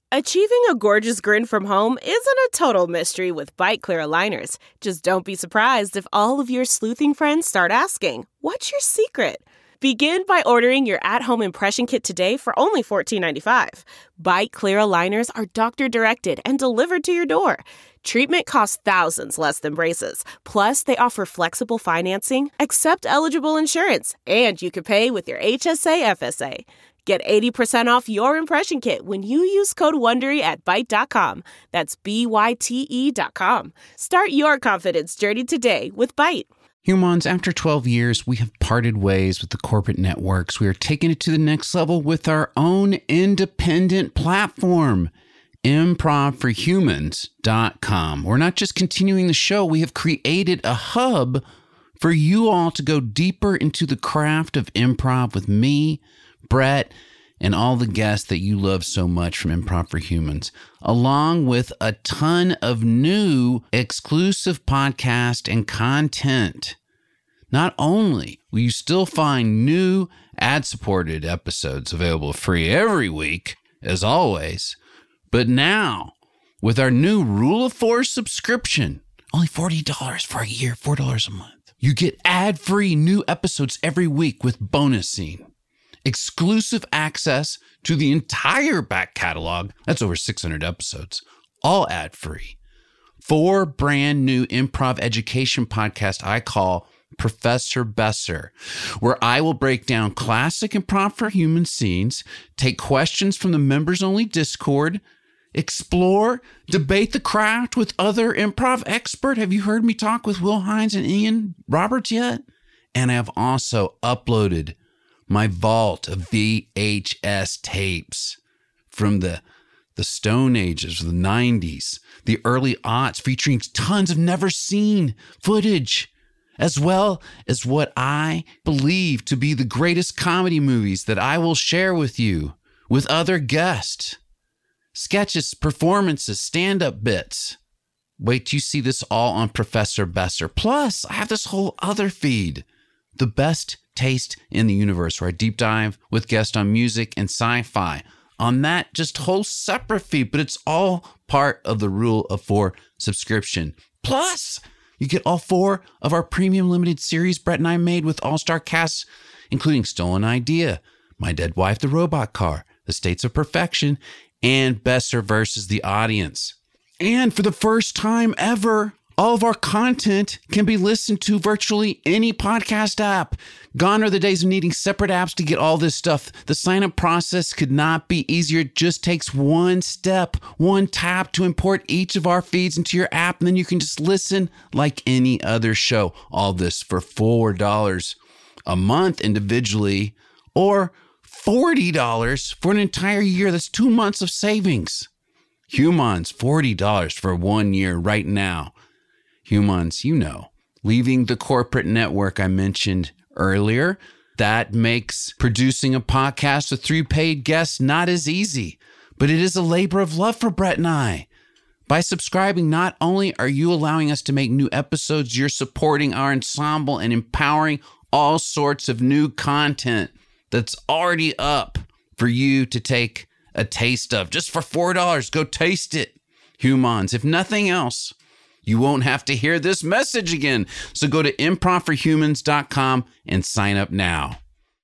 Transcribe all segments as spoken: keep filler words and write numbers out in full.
Achieving a gorgeous grin from home isn't a total mystery with Byte Clear aligners. Just don't be surprised if all of your sleuthing friends start asking, "What's your secret?" Begin by ordering your at-home impression kit today for only fourteen ninety-five. Byte Clear aligners are doctor-directed and delivered to your door. Treatment costs thousands less than braces. Plus, they offer flexible financing, accept eligible insurance, and you can pay with your H S A F S A. Get eighty percent off your impression kit when you use code WONDERY at byte dot com. That's B Y T E dot com. Start your confidence journey today with Byte. Humans, after twelve years, we have parted ways with the corporate networks. We are taking it to the next level with our own independent platform, improv for humans dot com. We're not just continuing the show, we have created a hub for you all to go deeper into the craft of improv with me, Brett, and all the guests that you love so much from Improv for Humans, along with a ton of new exclusive podcast and content. Not only will you still find new ad-supported episodes available free every week, as always, but now, with our new Rule of Four subscription, only forty dollars for a year, four dollars a month, you get ad-free new episodes every week with bonus scene. Exclusive access to the entire back catalog. That's over six hundred episodes, all ad-free. Four brand new improv education podcasts I call Professor Besser, where I will break down classic improv for human scenes, take questions from the members-only Discord, explore, debate the craft with other improv experts. Have you heard me talk with Will Hines and Ian Roberts yet? And I have also uploaded my vault of V H S tapes from the, the Stone Ages, the nineties, the early aughts, featuring tons of never seen footage, as well as what I believe to be the greatest comedy movies that I will share with you with other guests. Sketches, performances, stand-up bits. Wait till you see this all on Professor Besser. Plus, I have this whole other feed, The Best Taste in the Universe, where I deep dive with guests on music and sci-fi. On that just whole separate feed, but it's all part of the Rule of Four subscription. Plus, you get all four of our premium limited series Brett and I made with all-star casts, including Stolen Idea, My Dead Wife, The Robot Car, The States of Perfection, and Besser versus the Audience. And for the first time ever, all of our content can be listened to virtually any podcast app. Gone are the days of needing separate apps to get all this stuff. The sign-up process could not be easier. It just takes one step, one tap to import each of our feeds into your app, and then you can just listen like any other show. All this for four dollars a month individually, or forty dollars for an entire year. That's two months of savings. Humans, forty dollars for one year right now. Humans, you know, leaving the corporate network I mentioned earlier, that makes producing a podcast with three paid guests not as easy, but it is a labor of love for Brett and I. By subscribing, not only are you allowing us to make new episodes, you're supporting our ensemble and empowering all sorts of new content that's already up for you to take a taste of. Just for four dollars, go taste it. Humans, if nothing else, you won't have to hear this message again. So go to improv for humans dot com and sign up now.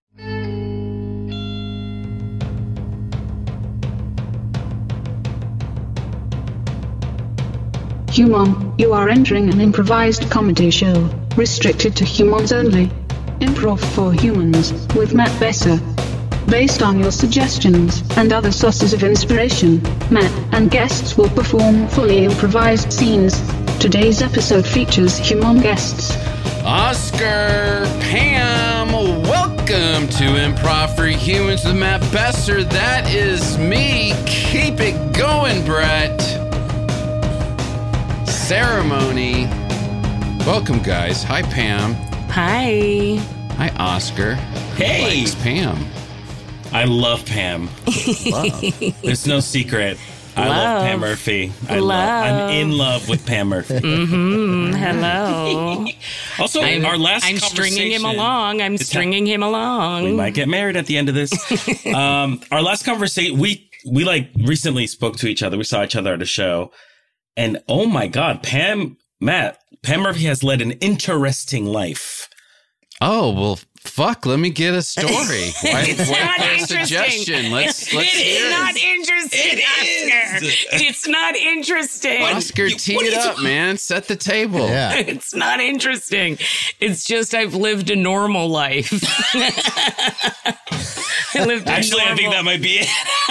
Human, you are entering an improvised comedy show, restricted to humans only. Improv for Humans, with Matt Besser. Based on your suggestions and other sources of inspiration, Matt and guests will perform fully improvised scenes. Today's episode features human guests. Oscar, Pam, welcome to Improv for Humans with Matt Besser. That is me. Keep it going, Brett. Ceremony. Welcome, guys. Hi, Pam. Hi. Hi, Oscar. Hey. Who likes Pam? I love Pam. Love. It's no secret. I love, love Pam Murphy. I love. love. I'm in love with Pam Murphy. Mm-hmm. Hello. Also, I'm, our last I'm conversation. stringing him along. I'm stringing him along. We might get married at the end of this. um, our last conversation, we we like recently spoke to each other. We saw each other at a show. And oh my God, Pam, Matt, Pam Murphy has led an interesting life. Oh, well, fuck, let me get a story. Why, It's why not for a interesting. suggestion? Let's, let's It hear It's it. not interesting, It Oscar. is. It's not interesting. Oscar, You- tee what are it you up, talking- man. Set the table. Yeah. It's not interesting. It's just I've lived a normal life. I lived a Actually, normal, I think that might be it.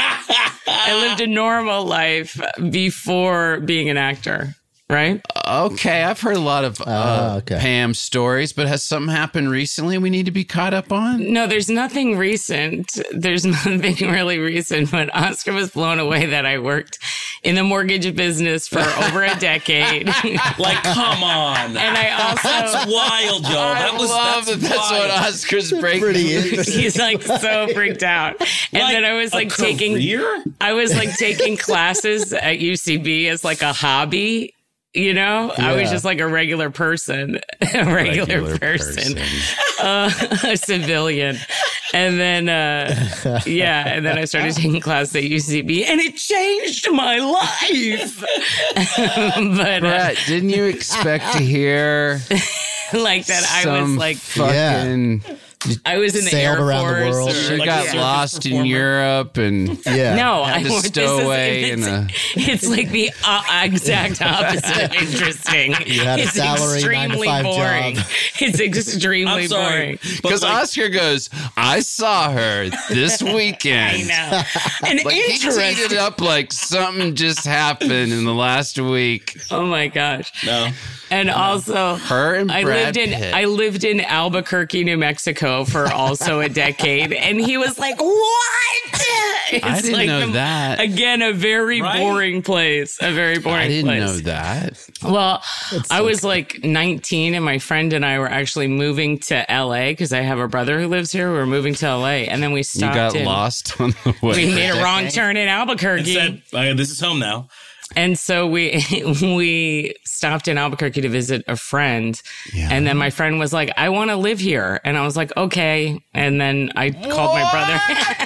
I lived a normal life before being an actor, right? Okay, I've heard a lot of uh, Oh, okay. Pam stories, but has something happened recently we need to be caught up on? No, there's nothing recent. There's nothing really recent, but Oscar was blown away that I worked in the mortgage business for over a decade. Like, come on. And I also That's wild, y'all. That I was love that's that that's wild. what Oscar's breaking. Pretty interesting. he's like so freaked out. And Like then I was a like taking career? I was like taking classes at U C B as like a hobby. You know, I was Yeah. just like a regular person, a regular, Regular person, person. Uh, a civilian. And then, uh, yeah, and then I started taking classes at U C B and it changed my life. but uh, Brett, didn't you expect to hear like that, I was some like, fucking... I was in the Sailed Air around the Force. world. or- She Like a got circus lost in performer. Europe and Yeah. No, had I to this stow is- away it's, in a... it's like the uh, exact opposite of interesting. You had a it's salary, extremely nine to five boring. job. It's extremely I'm sorry. boring. But Because like, Oscar goes, I saw her this I weekend. know. And Like he teed interesting. it up like something just happened in the last week. Oh my gosh. no. And also Her and I Brad lived in Pitt. I lived in Albuquerque, New Mexico for also a decade, and he was like, "What?" It's I didn't like know the- that. Again, a very Right? boring place. A very boring I didn't place. know that. Well, I was like nineteen, and my friend and I were actually moving to L A because I have a brother who lives here. We were moving to L A, and then we You stopped. got in, lost on the way. We made a wrong turn in It Albuquerque. said, uh, this is home now. And so we we stopped in Albuquerque to visit a friend. Yeah. And then my friend was like, I want to live here. And I was like, okay. And then I called my brother.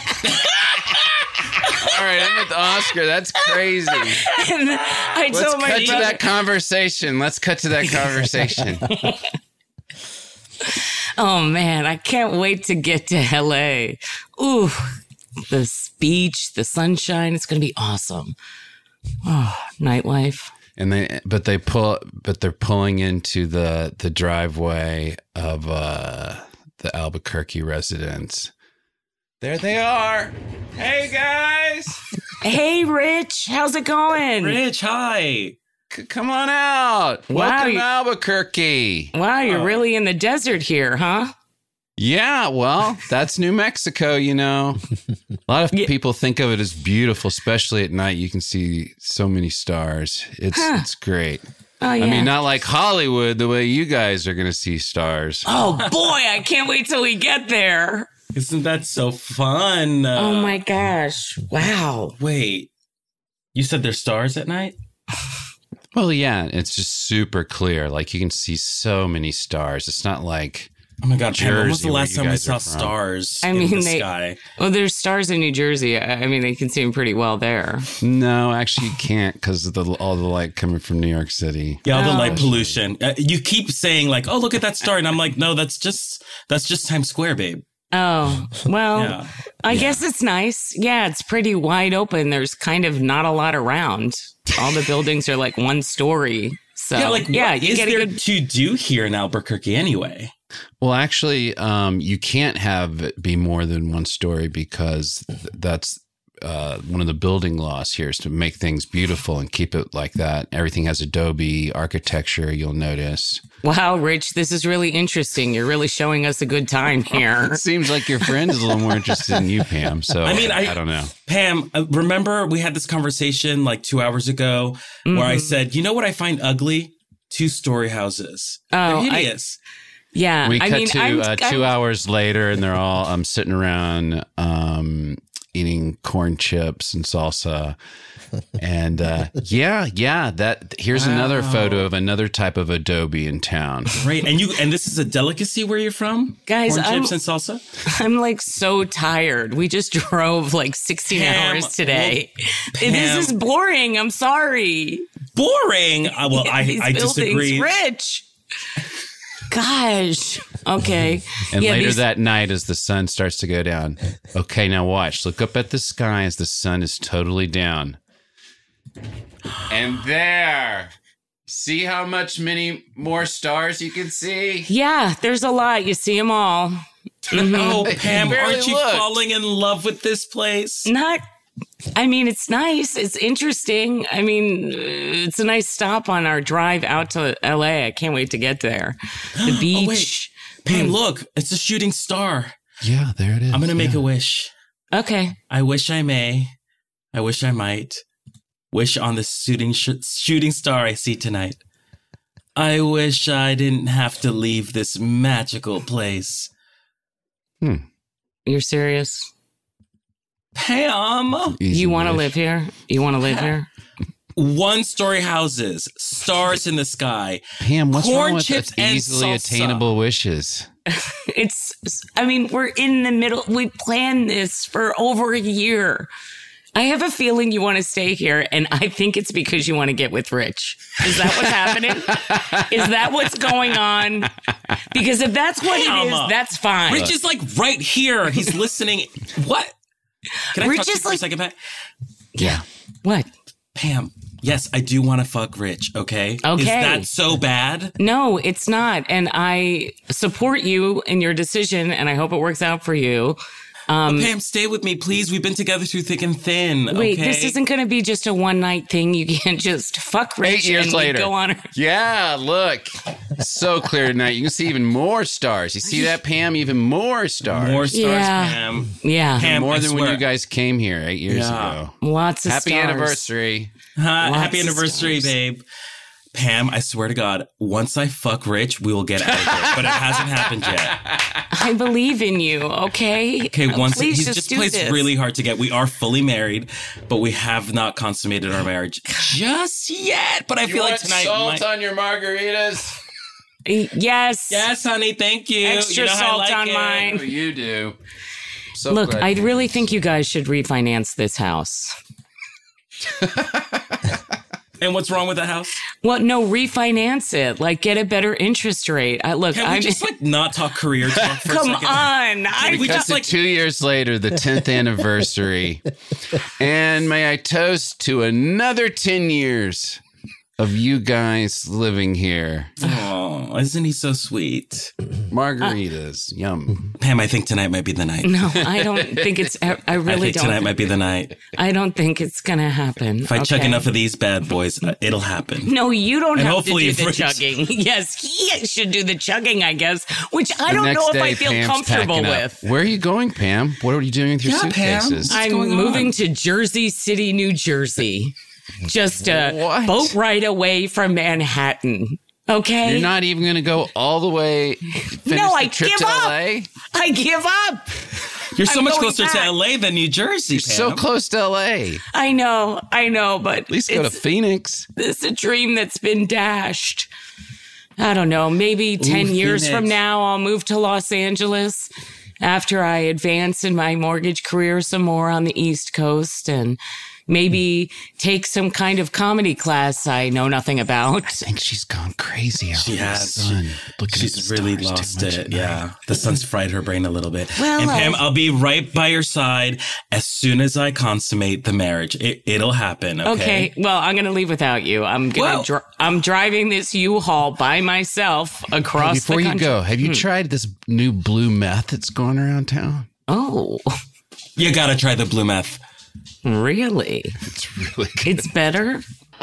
All right, I'm with Oscar. That's crazy. And I Let's told my cut to brother. that conversation. Let's cut to that conversation. Oh man, I can't wait to get to L A. Ooh, the beach, the sunshine. It's going to be awesome. Oh, nightlife. And they, but they pull, but they're pulling into the the driveway of uh, the Albuquerque residence. There they are. Hey guys, Hey, Rich, how's it going? Rich, hi. C- come on out. Wow, Welcome you- to Albuquerque. Wow, you're really in the desert here, huh? Yeah, well, that's New Mexico, you know. A lot of Yeah. people think of it as beautiful, especially at night. You can see so many stars. It's Huh. it's great. Oh, yeah. I mean, not like Hollywood, the way you guys are going to see stars. Oh, boy, I can't wait till we get there. Isn't that so fun? Uh, Oh, my gosh. Wow. Wait. You said there's stars at night? Well, yeah, it's just super clear. Like you can see so many stars. It's not like Oh my God, Pam, when was Jersey, the where last you time we guys saw are from. stars I in mean, the they- sky? Well, there's stars in New Jersey. I I mean, they can see them pretty well there. no, actually, you can't because of the, all the light coming from New York City. Yeah, all the Oh. light pollution. Uh, you keep saying like, "Oh, look at that star," and I'm like, "No, that's just that's just Times Square, babe." Oh, well, Yeah. I guess it's nice. Yeah, it's pretty wide open. There's kind of not a lot around. All the buildings are like one story. So, yeah, like yeah, what you is get a there good. to do here in Albuquerque anyway? Well, actually, um, you can't have it be more than one story because th- that's uh, one of the building laws here is to make things beautiful and keep it like that. Everything has adobe architecture, you'll notice. Wow, Rich, this is really interesting. You're really showing us a good time here. It seems like your friend is a little more interested in you, Pam. So I mean, I- I don't know. Pam, uh, remember we had this conversation like two hours ago where I said, "You know what I find ugly? Two-story houses. Oh, They're I- hideous." Yeah, We I cut mean, to I'm, uh, I'm- two hours later, and they're all um, sitting around um, eating corn chips and salsa. And uh, yeah, yeah, that here's wow. another photo of another type of adobe in town. Great. And you and this is a delicacy where you're from? Guys, corn I'm, chips and salsa? I'm like so tired. We just drove like sixteen Pam, hours today. Well, this is boring. I'm sorry. Boring? Uh, well, I, I disagree. Rich. Gosh. Okay. And yeah, later these- that night, as the sun starts to go down, okay, now watch. Look up at the sky as the sun is totally down. And there. See how much many more stars you can see? Yeah, there's a lot. You see them all. Mm-hmm. Oh, Pam, aren't you looked. falling in love with this place? Not. I mean, it's nice. It's interesting. I mean, it's a nice stop on our drive out to L A. I can't wait to get there. The beach. Oh, wait. Pam, look, it's a shooting star. Yeah, there it is. I'm going to make yeah. a wish. Okay. I wish I may. I wish I might. Wish on the shooting sh- shooting star I see tonight. I wish I didn't have to leave this magical place. Hmm. You're serious? Pam! Easy you want to wish. live here? You want to live here? One-story houses, stars in the sky. Pam, what's corn wrong with chips the easily and salsa. attainable wishes? It's, I mean, we're in the middle. We planned this for over a year. I have a feeling you want to stay here, and I think it's because you want to get with Rich. Is that what's happening? Is that what's going on? Because if that's what it is, that's fine. Rich is like right here. He's listening. What? Can I Rich talk to you is for like- a second, Pat? Yeah. What? Pam, yes, I do want to fuck Rich, okay? Okay. Is that so bad? No, it's not. And I support you in your decision, and I hope it works out for you. Um, Pam, stay with me, please. We've been together through thick and thin. Wait, okay? this isn't going to be just a one night thing. You can't just fuck Rich Eight years and later. go on. Her- Yeah, look. So clear tonight. You can see even more stars. You see that, Pam? Even more stars. More stars, Yeah. Pam. yeah, Pam, more I than when swear. you guys came here eight years Yeah. ago. lots of Happy stars. anniversary. Huh? Lots Happy of anniversary, stars. babe. Pam, I swear to God, once I fuck Rich, we will get out of here. But it hasn't happened yet. I believe in you. Okay. Okay, once Please he's just, just do plays this. really hard to get. We are fully married, but we have not consummated our marriage just yet. But I feel like tonight. might- on your margaritas? Yes. Yes, honey. Thank you. Extra You know how I salt like on it. mine. Oh, you do. So Look, glad I you- really think you guys should refinance this house. And what's wrong with the house? Well, no, refinance it. Like, get a better interest rate. I, look, Can we I'm just like not talk career talk for come a second? on. I we Because just, like- two years later, the tenth anniversary. And may I toast to another ten years of you guys living here. Oh, isn't he so sweet? Margaritas. Yum. Pam, I think tonight might be the night. No, I don't think it's. I I really think tonight don't. might be the night. I don't think it's gonna happen. If I chug okay? enough of these bad boys, uh, it'll happen. No, you don't And have to hopefully do if the Rich- chugging. Yes, he should do the chugging, I guess. Which I The don't next know if day, I feel Pam's comfortable packing up. with. Where are you going, Pam? What are you doing with your Yeah, Pam. suitcases? What's I'm going moving on? to Jersey City, New Jersey. Just a What? boat ride away from Manhattan. Okay? You're not even going to go all the way. Finish No, the I trip give to up. L A? I give up. You're so I'm much going closer back. to L A than New Jersey, Pam. So close to L A. I know, I know, but At least go to it's, Phoenix. it's a dream that's been dashed. I don't know. Maybe ten years Phoenix. from now, I'll move to Los Angeles after I advance in my mortgage career some more on the East Coast and maybe take some kind of comedy class I know nothing about. I think she's gone crazy out She in the has. sun. Looking She's at the really stars too lost much it. at night. Yeah. The sun's fried her brain a little bit. Well, and Pam, I- I'll be right by your side as soon as I consummate the marriage. It, it'll happen. Okay. Okay, well, I'm going to leave without you. I'm Whoa. going to dri- I'm driving this U-Haul by myself across Before the you country. go, have you tried this new blue meth that's going around town? Oh, You got to try the blue meth. really? It's really good. It's better?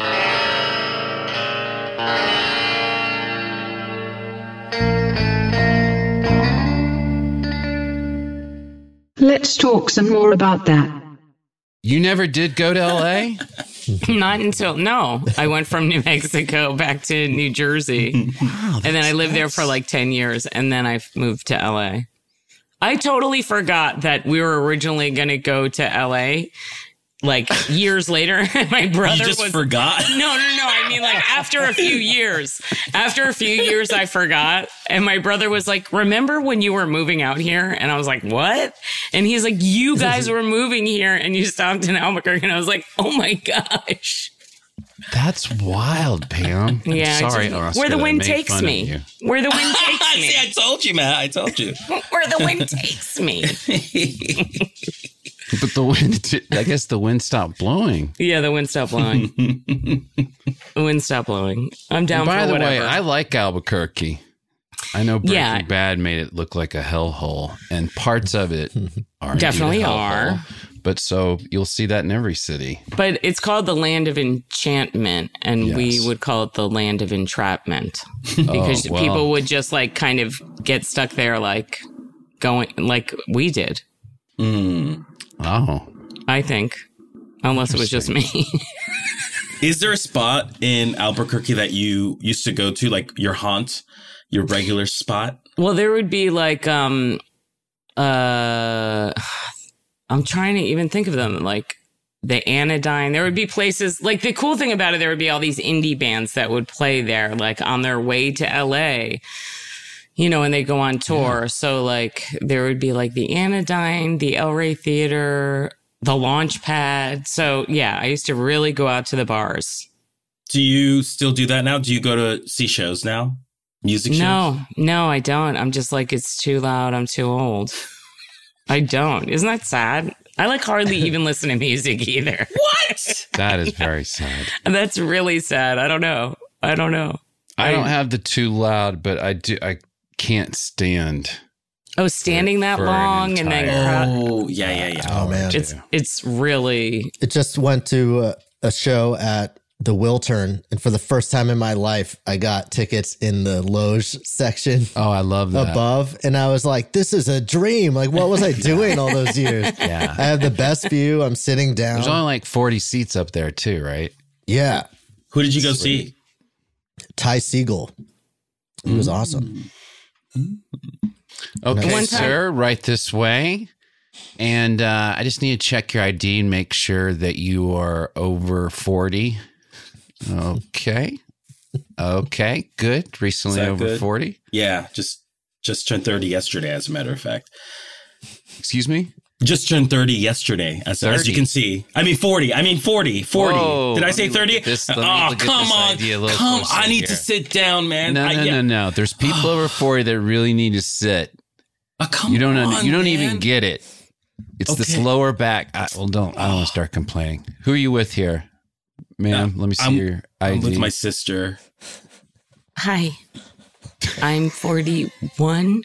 Let's talk some more about that. You never did go to L A? Not until, no. I went from New Mexico back to New Jersey. Wow. And then I lived there for like ten years. And then I moved to L A. I totally forgot that we were originally going to go to L A like years later. My brother You just was forgot? No, no, no. I mean, like after a few years, after a few years, I forgot. And my brother was like, remember when you were moving out here? And I was like, what? And he's like, you guys were moving here and you stopped in Albuquerque. And I was like, oh my gosh. That's wild, Pam. I'm Yeah. sorry, just- Oscar, where the that I wind made takes fun of me. you. Where the wind takes See, me. I told you, Matt. I told you. Where the wind takes me. But the wind, I guess the wind stopped blowing. Yeah, the wind stopped blowing. The wind stopped blowing. I'm down By for the whatever. way, I like Albuquerque. I know Breaking Yeah. Bad made it look like a hellhole, and parts of it are Definitely indeed a are. hellhole. But so you'll see that in every city. But it's called the Land of Enchantment, and Yes. we would call it the Land of Entrapment because Oh, well. people would just like kind of get stuck there, like going like we did. Mm. Oh, I think, unless it was just me. Is there a spot in Albuquerque that you used to go to, like your haunt, your regular spot? Well, there would be like, um, uh, I'm trying to even think of them, like the Anodyne. There would be places like the cool thing about it. There would be all these indie bands that would play there, like on their way to L A, you know, and they go on tour. Yeah. So like there would be like the Anodyne, the El Rey Theater, the Launchpad. So yeah, I used to really go out to the bars. Do you still do that now? Do you go to see shows now? Music shows? No, no, I don't. I'm just like, it's too loud. I'm too old. I don't. Isn't that sad? I like hardly even listen to music either. What? that is very sad. That's really sad. I don't know. I don't know. I, I don't have the too loud, but I do. I can't stand. Oh, standing that for an long and then entire- Oh, yeah, yeah, yeah. Oh, man. it's it's really It just went to a, a show at the Wiltern, and for the first time in my life, I got tickets in the loge section Oh, I love that. above, and I was like, "This is a dream! Like, what was I doing all those years?" Yeah. I have the best view. I'm sitting down. There's only like forty seats up there too, right? Yeah, Who did you go see? Ty Segall. He was awesome. Okay, One time- sir, right this way. And uh, I just need to check your I D and make sure that you are over forty. Okay. Okay, good. Recently Is that over good? forty. Yeah, just just turned thirty yesterday, as a matter of fact. Excuse me? Just turned thirty yesterday, as, as you thirty. can see. I mean forty. I mean forty. forty. Whoa, Did I let say me look thirty? at this- let me Oh, look at come this on. I D a little Come closer I need here. to sit down, man. No, I, no, yeah. no, no. There's people over forty that really need to sit. Oh, come You don't on, know, you don't man. even get it. It's this Okay. lower back. I, well, don't. I don't want to start complaining. Who are you with here, ma'am? Let me see I'm- your I D. I'm with my sister. hi. I'm forty-one.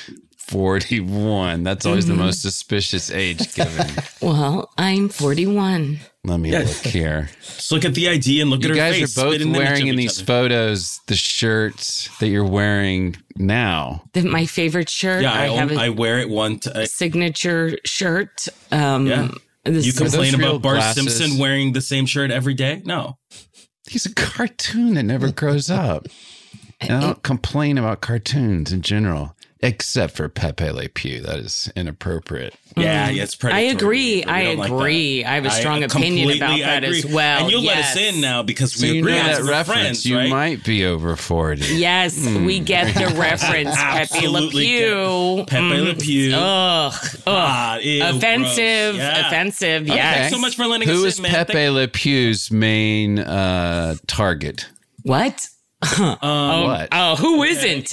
forty-one. That's always Mm-hmm. the most suspicious age given. Well, I'm forty-one. Let me Yeah. look here. Just look at the I D and look You at her guys face. are both spit in the image wearing of in each these other. photos the shirts that you're wearing now. The, my favorite shirt. Yeah, I, I, have own, a I wear it one time. signature shirt. Um, Yeah. this- You complain those real about Bart glasses? Simpson wearing the same shirt every day? No. He's a cartoon that never grows up. And I don't complain about cartoons in general, except for Pepe Le Pew. That is inappropriate. Yeah, yeah, it's predatory. I agree. We I don't like that. agree. I have a strong opinion about completely that agree. as well. And you'll let Yes. us in now because So we you know agree that as we're reference. friends, You right? might be over forty. Yes, we get the reference. Pepe Le Absolutely Pew. get Pepe Le Pew. Ugh. Ugh. Ah, ew, Offensive. gross. Yeah. Offensive. Okay, Yes. so much for letting Who us is in, man. Pepe Thank- Le Pew's main uh, target? What? Um, Oh, What? oh, who isn't?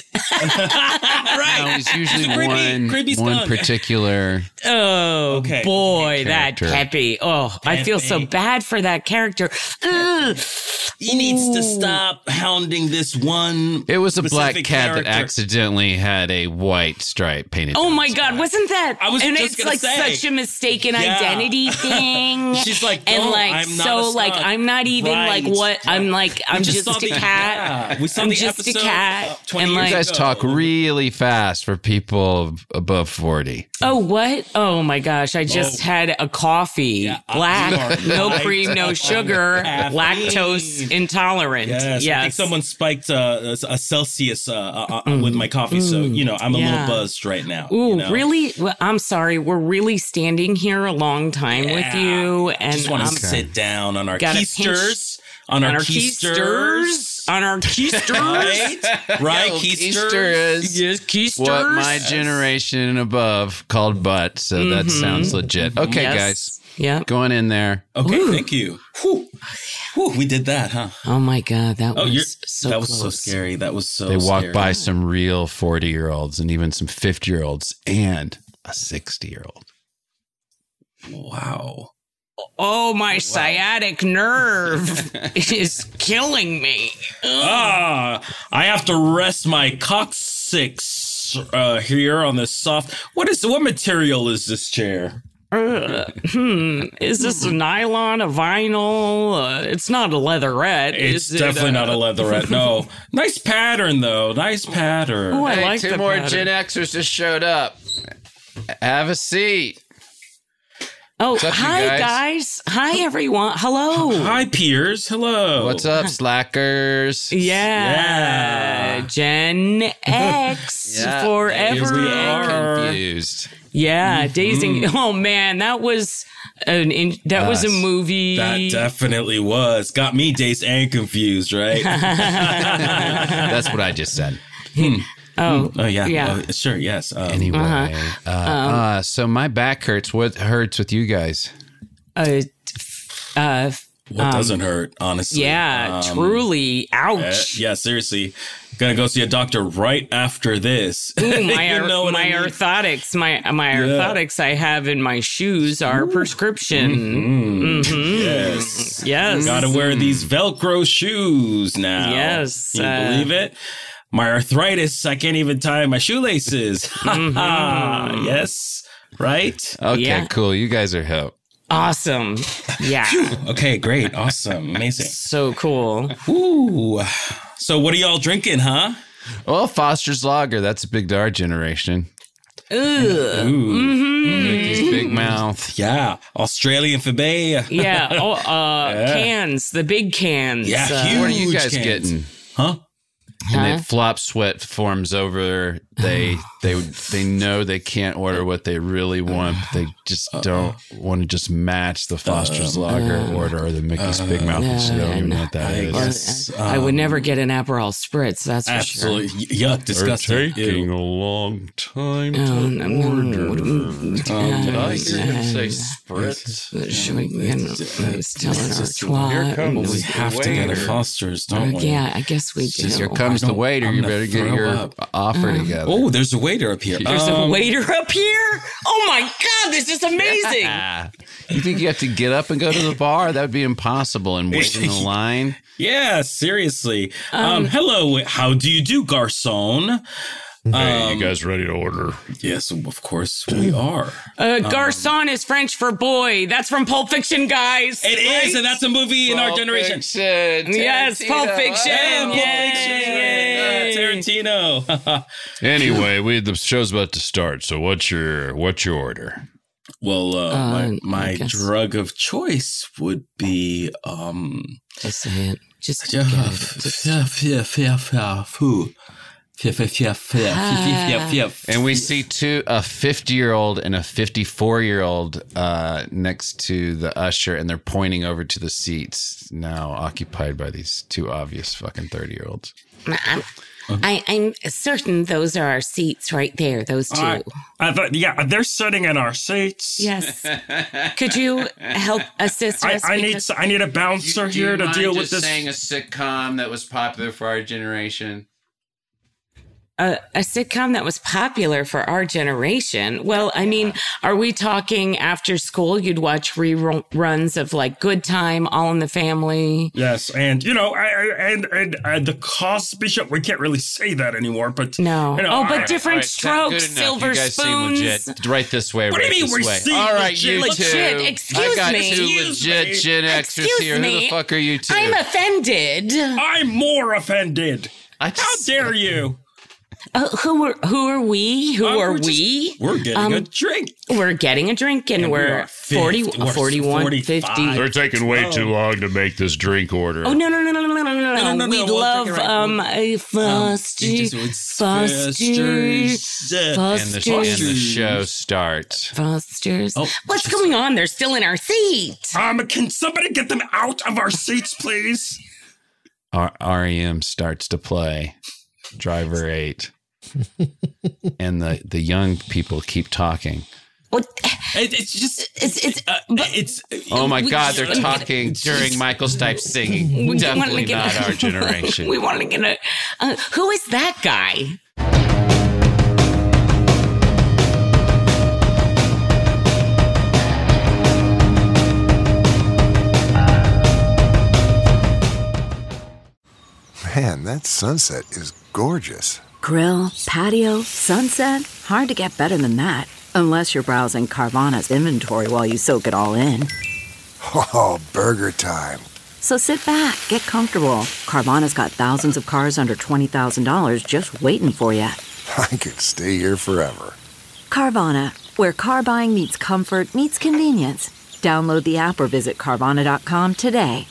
right. No, he's usually He's a creepy- one, creepy one skunk. particular. Oh, Okay. boy, that Character. Pepe. Oh, I feel so Pepe. bad for that character. Ugh. He needs to Ooh. stop hounding this one. It was a black specific cat that character. accidentally had a white stripe painted. Oh down my its God, back. wasn't that? I was and just it's gonna like say. such a mistaken Yeah. identity thing. She's like, and "Don't, like, I'm not so a like, skunk." I'm not even Right. like what I'm like. I'm We just, saw a the- cat. yeah. Yeah, we saw I'm the just a episode cat, uh, twenty and, years like- You guys ago. talk really fast for people above forty. Oh, what? Oh my gosh. I just Oh. had a coffee. Yeah, uh, Black, you are no right cream, no on sugar, caffeine. lactose intolerant. Yes, I think someone spiked uh, a Celsius uh, uh, uh, with my coffee, so you know I'm a Yeah. little buzzed right now. Ooh, you know? really? Well, I'm sorry. We're really standing here a long time with Yeah. you, I and just want to I'm sit down on our Gotta keisters, on, on our our keisters, on our keisters. right, right, Yo, keisters. Keister is Yes, keisters. what my generation and above called butt, so that sounds legit. Okay, Yes. guys, Yeah. going in there. Okay, Ooh. thank you. Whew. Whew, we did that, huh? Oh my God, that Oh, was you're, so that was close. so scary. That was so. They walked scary. by some real forty-year-olds and even some fifty-year-olds and a sixty-year-old. Wow. Oh, my sciatic nerve is killing me. Ah, I have to rest my coccyx uh, here on this soft. What is what material is this chair? Uh, hmm. Is this a nylon, a vinyl? Uh, it's not a leatherette. It's is it, definitely uh, not a leatherette. No, nice pattern though. Nice pattern. Oh, I Hey, like two the more pattern. Gen Xers just showed up. Have a seat. Oh, What's up, you hi guys? guys. Hi everyone. Hello. Hi, Piers. Hello. What's up, slackers? Yeah. Yeah. Gen X Yeah, forever. we are. Confused. Yeah, dazing. Oh man, that was an in, that was a Us. movie. That definitely was. Got me dazed and confused, right? That's what I just said. oh, Oh yeah. Yeah. Oh, sure. Yes. Um, Anyway, Uh-huh. uh, uh, so my back hurts. What hurts with you guys? uh, uh, what doesn't hurt, honestly? yeah, Um, truly. uh, Ouch. yeah. Seriously. Gonna go see a doctor right after this. Ooh, my You know what my I mean? orthotics, my my orthotics I have in my shoes are prescription. Mm-hmm. Yes. Yes. Gotta wear these Velcro shoes now. Yes, Can you uh, believe it? My arthritis, I can't even tie my shoelaces. Mm-hmm. Yes. Right? Okay, Yeah. cool. You guys are help. Awesome. Yeah. Okay, great. Awesome. Amazing. So cool. Ooh. So what are y'all drinking, huh? Well, Foster's Lager. That's big to our generation. Ugh. Ooh. Mickey's Big Mouth. Yeah. Australian Fabay. Yeah. Oh, uh, Yeah. cans, the big cans. Yeah, uh, huge. What are you guys cans. getting? Huh? And Huh? then flop sweat forms over. They they they know they can't order what they really want. But they just don't want to just match the Foster's Lager order or the Mickey's Big Mouth. uh, so they don't even know what that I is. Well, guess. I would um, never get an Aperol spritz. That's for Absolutely. Yuck. Disgusting. Ew. a long time sure. Oh, no, no, Um, uh, say uh, spritz. Should we get it's telling our twat? Well, we have to get a Foster's, don't we? Yeah, I guess we do. Here comes I the don't- waiter. I'm You gonna better get throw your up. offer together. Oh, there's a waiter up here. There's Um, a waiter up here. Oh my God, this is amazing. Ah. You think you have to get up and go to the bar? That would be impossible and wait in the line. Yeah, seriously. Um, hello. How do you do, garçon? Hey, you guys ready to order? Yes, of course we are. Uh, garçon is French for boy. That's from Pulp Fiction, guys. It is, and that's a movie in our generation. Yes, Pulp Fiction. Yeah, Pulp Yay. Fiction. Yeah, Tarantino. Anyway, we the show's about to start. So what's your what's your order? Well, uh, Uh, my, I my guess- drug of choice would be um. Just say it. Just Yeah, forget it. Just- yeah, yeah, yeah, yeah, foo. Yeah, yeah, yeah, yeah, yeah, yeah. And we see two a fifty year old and a fifty four year old uh, next to the usher, and they're pointing over to the seats now occupied by these two obvious fucking thirty year olds. I'm, I, I'm certain those are our seats right there. Those two. I, I thought, yeah, they're sitting in our seats. Yes. Could you help assist I, us? I need Because- I need a bouncer here to deal with this. a sitcom that was popular for our generation? a, a sitcom that was popular for our generation. Well, I mean, are we talking after school? You'd watch reruns of like Good Time, All in the Family. Yes, and you know, I, I, and and and the Cosby Show. We can't really say that anymore, but no. You know, oh, but I, different right, strokes, silver you guys spoons. Seem legit. Right this way. What right do you mean this we way. seem All right, legit? you two. Legit. Excuse I got me. two Excuse legit me. Gen Xers Excuse here. me. Who the fuck are you two? I'm offended. I'm more offended. I How just, dare you? Uh, who are who are we? Who Uh, are we're just- we? We're getting Um, a drink. We're getting a drink, and, And we we're are fifty. forty, We're forty-one, forty-five. fifty. They're taking way too long to make this drink order. Oh no no no no no no no no! no, no, We no, we'll love take it right. um a Um, Foster, it just- it's Foster, Foster's, uh, and, the, and Foster, the show starts. Foster's. Oh, What's just- going on? They're still in our seat. Um, can somebody get them out of our seats, please? R- REM starts to play. Driver eight. And the, the young people keep talking. What? It, it's just It's it's. uh, but- it's. Oh my We God, just they're wanna get- talking during Michael Stipe's singing. we Definitely wanted to get not a- our generation. We want to get a. Uh, who is that guy? Man, that sunset is gorgeous. Grill, patio, sunset. Hard to get better than that. Unless you're browsing Carvana's inventory while you soak it all in. Oh, burger time. So sit back, get comfortable. Carvana's got thousands of cars under twenty thousand dollars just waiting for you. I could stay here forever. Carvana, where car buying meets comfort, meets convenience. Download the app or visit Carvana dot com today.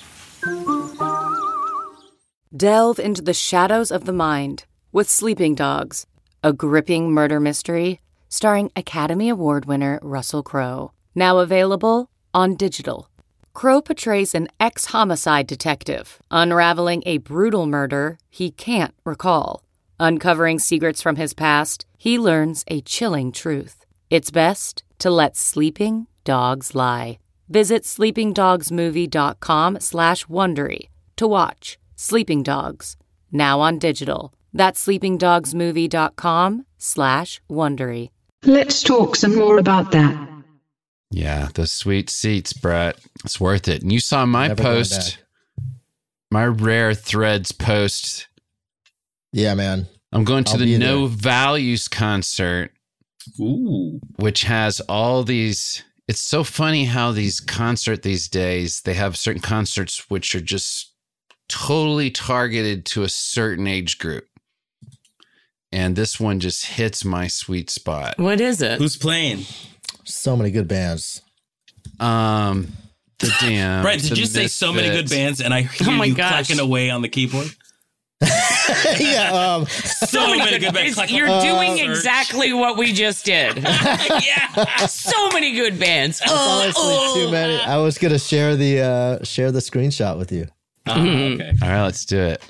Delve into the shadows of the mind with Sleeping Dogs, a gripping murder mystery starring Academy Award winner Russell Crowe. Now available on digital. Crowe portrays an ex-homicide detective unraveling a brutal murder he can't recall. Uncovering secrets from his past, he learns a chilling truth. It's best to let sleeping dogs lie. Visit sleepingdogsmovie.com slash Wondery to watch Sleeping Dogs, now on digital. That's sleepingdogsmovie.com slash Wondery. Let's talk some more about that. Yeah, the sweet seats, Brett. It's worth it. And you saw my Never going post, back. my rare threads post. Yeah, man. I'm going to I'll the be No there. Values concert, Ooh. which has all these. It's so funny how these concert these days, they have certain concerts which are just totally targeted to a certain age group. And this one just hits my sweet spot. What is it? Who's playing? So many good bands. Um, the damn. Right, did the you say so many good Misfits. bands and I hear Oh my you gosh. clacking away on the keyboard? yeah, um, So many good bands. It's- You're Uh, doing search. exactly what we just did. Yeah. So many good bands. it's Oh, honestly oh. too many. I was gonna share the uh, share the screenshot with you. Ah, okay. All right, let's do it.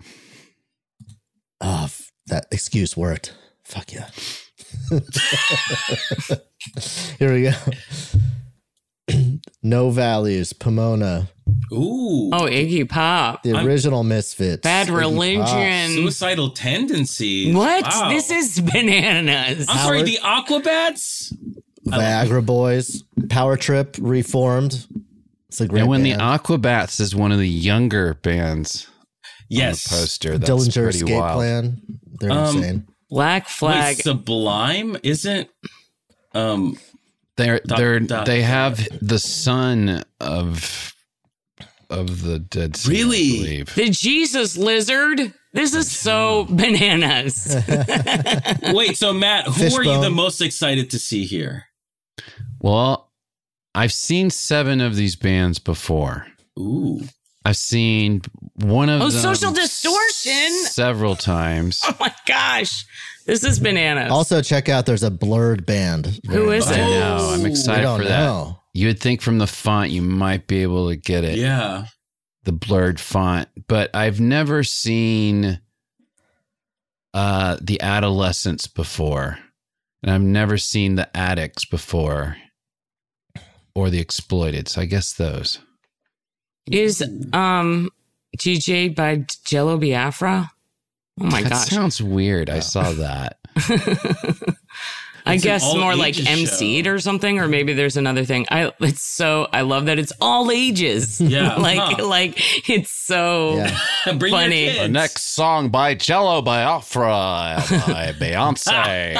Oh, f- that excuse worked. Fuck yeah. Here we go. No Values, Pomona, Ooh. Oh, Iggy Pop. the I'm- original Misfits, Bad Iggy Pop. Religion. Suicidal tendencies. What? Wow. This is bananas. I'm sorry, Howard- the Aquabats? Viagra Boys, Power Trip, Reformed. It's a great And when band. the Aquabats is one of the younger bands Yes. on the poster, that's Dillinger pretty Escape wild. Plan. They're Um, insane. Black Wait, Flag. Sublime isn't um They're Dot, they're dot, they dot. have the son of of the dead singer, Really? I believe. The Jesus Lizard. This is so bananas. Wait, so Matt, who are you Fishbone. the most excited to see here? Well, I've seen seven of these bands before. Ooh. I've seen one of Oh, them Social Distortion. several times. Oh my gosh. This is bananas. Also, check out there's a Blurred band. Who is I it? know. I'm We excited don't for that. know. You would think from the font you might be able to get it. Yeah. The blurred font, but I've never seen uh, the Adolescents before, and I've never seen the Addicts before, or the Exploited. So I guess those. Is um D J by Jello Biafra? Oh my that gosh. sounds weird. I saw that. I It's an guess all more like ages M C'd or something, or maybe there's another thing. I it's so I love that it's all ages. Yeah. like Huh. like it's so Bring your funny. kids. The next song by Jello Biafra by Beyonce.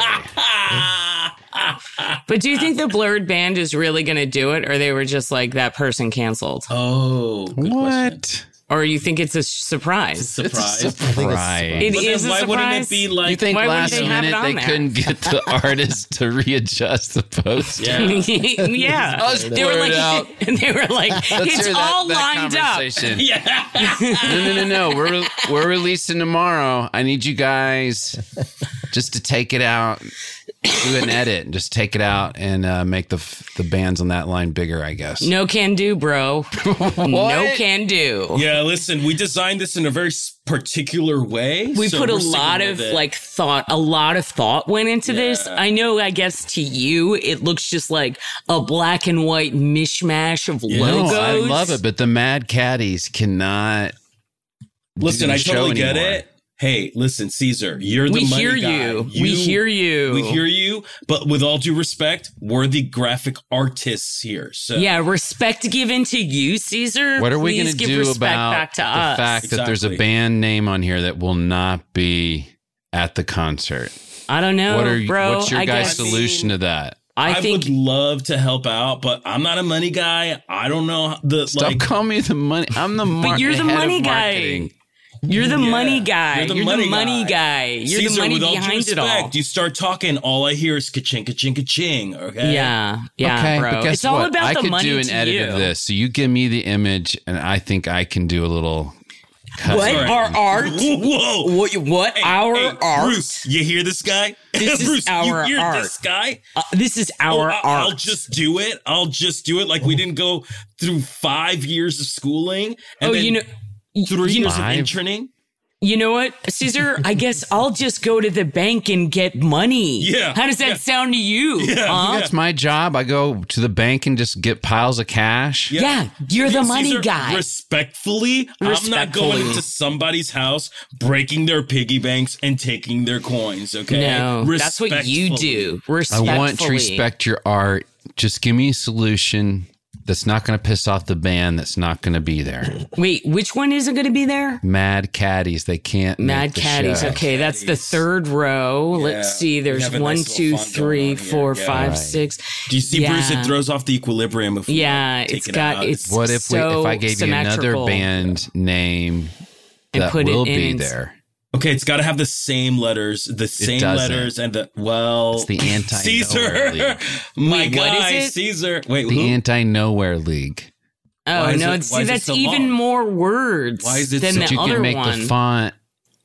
But do you think the Blurred Band is really going to do it, or they were just like that person canceled? Oh, good What? question. Or you think it's a surprise? Surprise. It's a surprise. It But is then a why wouldn't surprise? it be like? You think Why wouldn't last they have it minute on they there? couldn't get the artist to readjust the poster? Yeah. yeah, Let's they were blur like, it out. they were like, Let's it's hear that- all that lined up. conversation. Yeah. No, no, no, no. We're re- we're releasing tomorrow. I need you guys just to take it out, do an edit, and just take it out and uh, make the f- the bands on that line bigger. I guess. No can do, bro. No can do. Yeah, listen, we designed this in a very s- particular way. We so put a we're sticking lot with of it. like thought, a lot of thought went into this. Yeah. I know, I guess to you, it looks just like a black and white mishmash of No, logos. I love it, but the Mad Caddies cannot. do Listen, the I show totally get anymore. it. Hey, listen, Caesar, you're the We money hear guy. you. We hear you. We hear you. But with all due respect, we're the graphic artists here. So Yeah, respect given to you, Caesar. What are we Please going to give do respect about back to the us. fact that there's a Exactly. band name on here that will not be at the concert? I don't know, what are you, bro. what's your I guys' guess, solution to that? I I, think would love to help out, but I'm not a money guy. I don't know the Stop like. calling me the money. I'm the mar- But you're the head of money marketing. guy. You're the Yeah, money guy. you're the You're money the money guy. guy. You're Caesar, the money with all due behind it all. respect, you start talking, all I hear is ka-ching, ka-ching, ka-ching. Okay. Yeah, yeah, okay, bro. but guess it's all what? about I the could money do an to edit you. of this. So you give me the image, and I think I can do a little. Cut. What? Sorry. Our art? Whoa. What? What? Hey, our hey, art? Bruce, you hear this guy? This is Bruce, our you hear art. this guy? Uh, this is our Oh, I- art. I'll just do it. I'll just do it. Like we didn't go through five years of schooling. And oh, then you know, three you know, years of Five? interning. You know what, Caesar? I guess I'll just go to the bank and get money. Yeah, How does that yeah. sound to you? Yeah, huh? That's my job. I go to the bank and just get piles of cash. Yeah. Yeah, you're the Caesar, money guy. Respectfully, I'm not Respectfully. going into somebody's house, breaking their piggy banks and taking their coins. Okay, No, that's what you Respectfully. do. I Respectfully. want to respect your art. Just give me a solution that's not going to piss off the band that's not going to be there. Wait, which one isn't going to be there? Mad Caddies. They can't. make Mad the Caddies. show. Okay, that's the third row. Yeah, Let's see. we There's have a one, nice little two, font going three, on here. four, Yeah. five, Right. six. Do you see, Yeah. Bruce? It throws off the equilibrium. If we Yeah, take it's it got- out. it's- What if we? so If I gave you another symmetrical. band name And that put it will in be ins- there? Okay, it's got to have the same letters, the same doesn't. letters, and the well. It's the anti Caesar, League. my Wait, what guy, is it? Caesar. Wait, The who? Anti Nowhere League. Oh, Why is no. it- it's- why see, is it that's so even long? more words Why is it than so- the But you other can make one. the font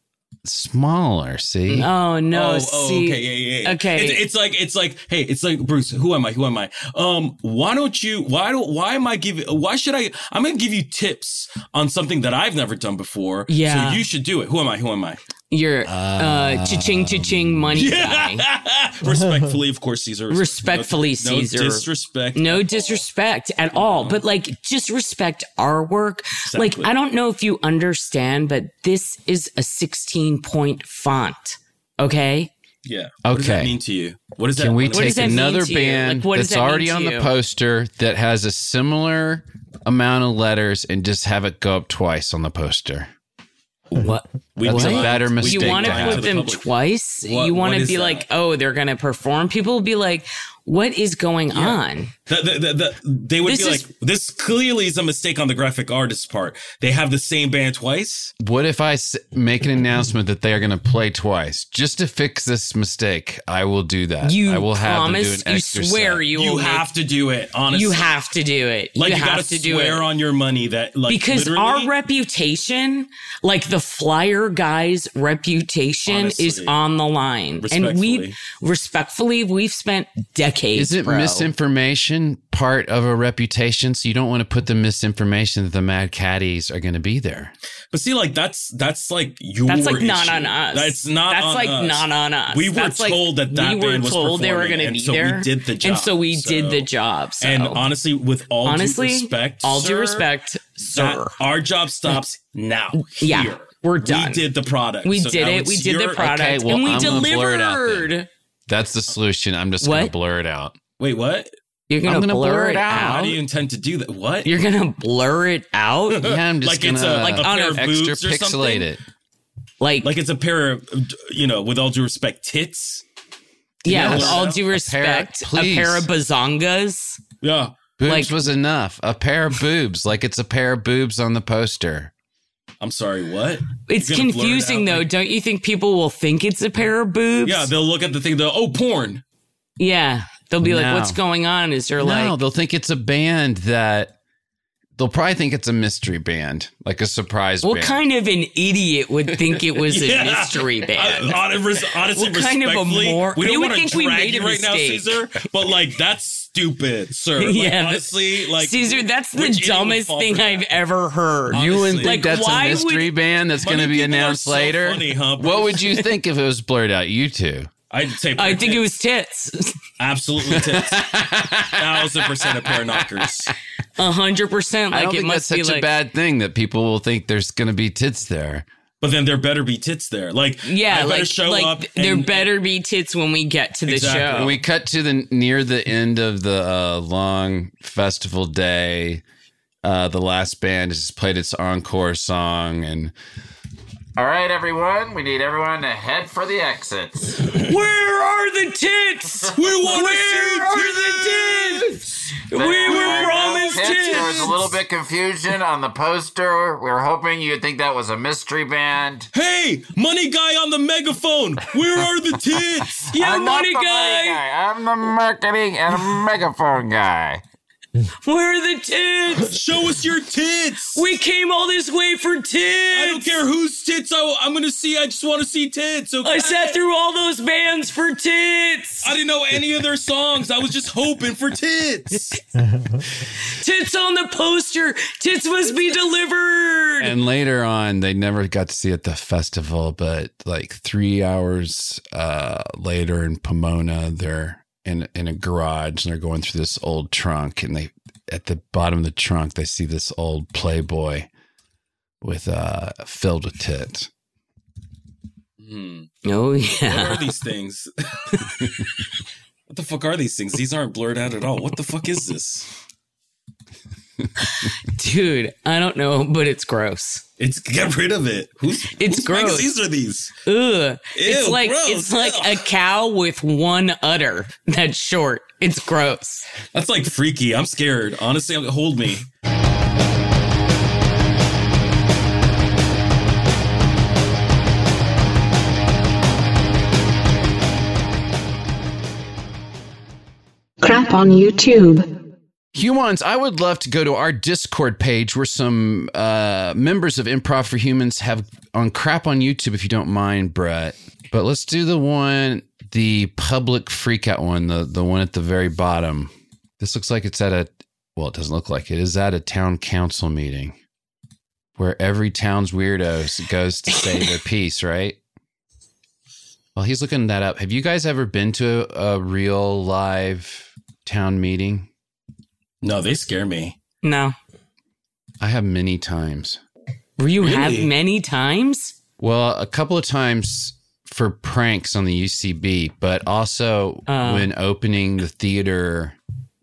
smaller. See. Oh, no. oh, see. oh, okay, yeah, yeah, yeah. Okay. It's, it's like it's like, hey, it's like Bruce. Who am I? Who am I? Um, why don't you? Why don't? Why am I giving? Why should I? I'm going to give you tips on something that I've never done before. Yeah. So you should do it. Who am I? Who am I? You're uh, cha-ching, cha-ching money guy. Respectfully, of course, Caesar. Respectfully, no, Caesar. No disrespect. No disrespect at all, but like just respect our work. Exactly. Like, I don't know if you understand, but this is a sixteen point font. Okay. Yeah. What does that Okay. mean to you? What does that? Can we what does take that mean another to you? band Like, what does that's that mean already to on the you? poster that has a similar amount of letters and just have it go up twice on the poster? What? We That's what? a better mistake You want to to have. put them twice? What- you want what to is be that? like, oh, they're going to perform? People will be like, what is going on? The, the, the, the, they would This be is- like, this clearly is a mistake on the graphic artist's part. They have the same band twice. What if I s- make an announcement that they are going to play twice just to fix this mistake? I will do that. You I will have them do promise? an You extra swear set. you You will have make- to do it, honestly. You have to do it. Like, you, you, have gotta to do swear it. on your money that, like, Because literally, our reputation, like the flyer guy's reputation, Honestly. is on the line. And we Respectfully. respectfully, we've spent decades. Is it bro. misinformation part of a reputation? So you don't want to put the misinformation that the Mad Caddies are going to be there. But see, like, that's, that's like your That's like not issue. on us. That's not That's on like us. not on us. We were That's like- told that that we were band was told they were performing, gonna and be so there, we did the job. and so we So- did the job. So. And honestly, with all honestly, due respect, all sir, due respect, that- sir. our job stops now. Yeah. Here. We're done. We did the product. We So did now it. it's We did the your- product. Okay, well, and we I'm gonna blur it out then. delivered. That's the solution. I'm just going to What? blur it out. Wait, what? You're I'm gonna, gonna blur, blur it it out. out. How do you intend to do that? What? You're gonna blur it out? Yeah, I'm just Like going it's to a- like a on pair a of extra boobs or pixelate something? it. Like, Like it's a pair of, you know, with all due respect, tits. yeah, with Yes. all due pair- respect, a pair, please. of bazongas. Yeah. Boobs Like- was enough. A pair of boobs, like it's a pair of boobs on the poster. I'm sorry, what? It's You're gonna blur it confusing out, though. like- Don't you think people will think it's a pair of boobs? Yeah, they'll look at the thing, they'll, oh, porn. Yeah. They'll be like, No. what's going on? Is there No, like, they'll think it's a band that they'll probably think it's a mystery band, like a surprise what band. kind of an idiot would think it was Yeah. a mystery band? I- honestly, honestly What kind of a respectfully, mor- we don't you would want to think we drag made you a right now, mistake. Caesar, but like, that's stupid, sir. Like, Yeah, honestly, like. Caesar, that's the which idiot would dumbest fall thing for that? I've ever heard. You wouldn't Honestly. think Like, that's why a mystery would- band that's going to Funny be people are announced so later? funny, huh, What Bruce? would you think if it was blurred out? You two. I'd say I think it tits. was tits. Absolutely tits. Thousand percent a pair of knockers. A hundred percent. I Like don't it think must that's be such like, a bad thing that people will think there's going to be tits there. But then there better be tits there. Like, yeah, I better like, show like up. there and- better be tits when we get to the Exactly. show. When we cut to the near the end of the uh, long festival day, uh, the last band has played its encore song, and all right, everyone, we need everyone to head for the exits. Where are the tits? We want Where to see are the tits? We were promised tits. There was a little bit confusion on the poster. We were hoping you'd think that was a mystery band. Hey, money guy on the megaphone. Where are the tits? Yeah, I'm not money the guy. guy. I'm the marketing and megaphone guy. Where are the tits? Show us your tits. We came all this way for tits. I don't care whose tits I, I'm going to see. I just want to see tits. Okay? I sat through all those bands for tits. I didn't know any of their songs. I was just hoping for tits. Tits on the poster. Tits must be delivered. And later on, they never got to see it at the festival, but like three hours uh, later in Pomona, they're in in a garage and they're going through this old trunk, and they at the bottom of the trunk they see this old Playboy with uh filled with tits. Hmm. Oh What yeah. are these things? What the fuck are these things? These aren't blurred out at all. What the fuck is this? Dude, I don't know, but it's gross. It's get rid of it. Who's It's whose gross. magazines are these? Ugh. it's Ew, like gross. it's like Ugh. a cow with one udder that's short. It's gross. That's like freaky. I'm scared. Honestly, hold me. Crap on YouTube. Humans, I would love to go to our Discord page where some uh, members of Improv for Humans have on crap on YouTube, if you don't mind, Brett. But let's do the one, the public freakout one, the, the one at the very bottom. This looks like it's at a, well, it doesn't look like it. It is at a town council meeting where every town's weirdo goes to say their piece, right? Well, he's looking that up. Have you guys ever been to a, a real live town meeting? No, they scare me. No. I have many times. You Really? have many times? Well, a couple of times for pranks on the U C B, but also Uh. when opening the theater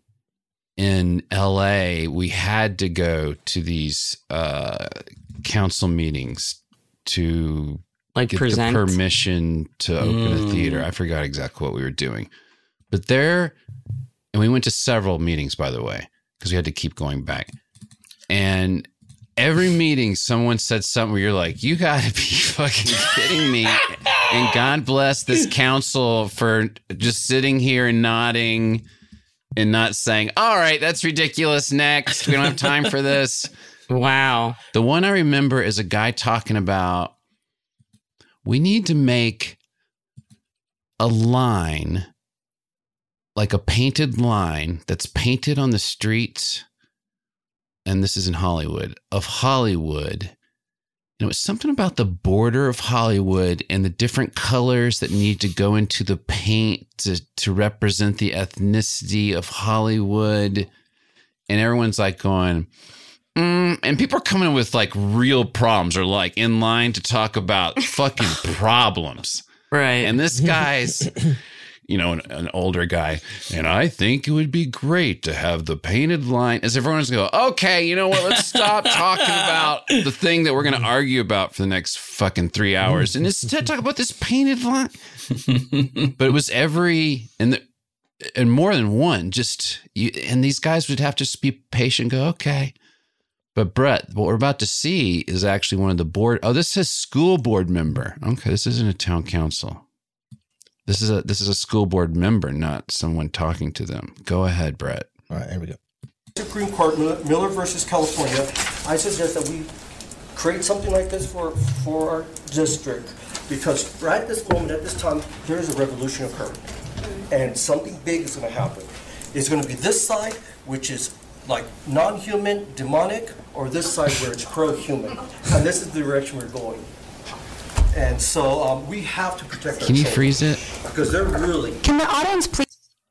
in L A, we had to go to these uh, council meetings to Like get present? the permission to open a Mm. theater. I forgot exactly what we were doing. But there, and we went to several meetings, by the way, because we had to keep going back. And every meeting, someone said something where you're like, you got to be fucking kidding me. And God bless this council for just sitting here and nodding and not saying, all right, that's ridiculous. Next. We don't have time for this. Wow. The one I remember is a guy talking about we need to make a line, like a painted line that's painted on the streets, and this is in Hollywood, of Hollywood. And it was something about the border of Hollywood and the different colors that need to go into the paint to, to represent the ethnicity of Hollywood. And everyone's like going, mm, and people are coming in with like real problems or like in line to talk about fucking problems. Right. And this guy's, you know, an, an older guy. And I think it would be great to have the painted line. As everyone's going to go, okay, you know what? Let's stop talking about the thing that we're going to argue about for the next fucking three hours. And instead talk about this painted line. But it was every, and the, and more than one, just, you, and these guys would have to just be patient and go, okay. But Brett, what we're about to see is actually one of the board. Oh, this says school board member. Okay, this isn't a town council. This is a this is a school board member, not someone talking to them. Go ahead, Brett. All right, here we go. Supreme Court, Miller, Miller versus California. I suggest that we create something like this for for our district because right at this moment, at this time, there is a revolution occurring, and something big is going to happen. It's going to be this side, which is like non-human, demonic, or this side where it's pro-human, and this is the direction we're going. And so um, we have to protect our Can you children freeze it? because they're really. Can the audience please?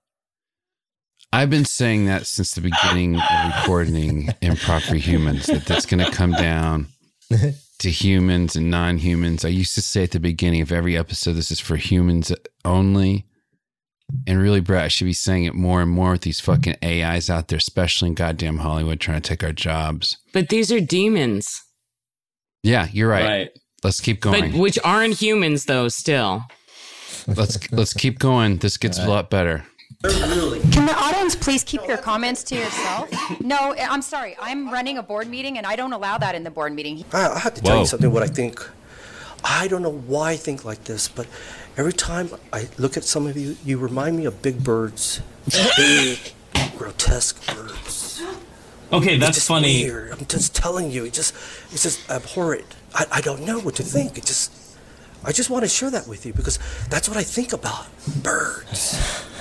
I've been saying that since the beginning of recording Improv for Humans, that that's going to come down to humans and non-humans. I used to say at the beginning of every episode, this is for humans only. And really, Brett, I should be saying it more and more with these fucking A Is out there, especially in goddamn Hollywood, trying to take our jobs. But these are demons. Yeah, you're right. Right. Let's keep going. But which aren't humans, though, still. Let's let's keep going. This gets a lot better. Can the audience please keep your comments to yourself? No, I'm sorry. I'm running a board meeting, and I don't allow that in the board meeting. I, I have to Whoa. tell you something, what I think. I don't know why I think like this, but every time I look at some of you, you remind me of big birds. Big, grotesque birds. Okay, It's that's just funny. weird. I'm just telling you, it just, it's just abhorrent. I, I don't know what to think. It just, I just want to share that with you because that's what I think about. Birds.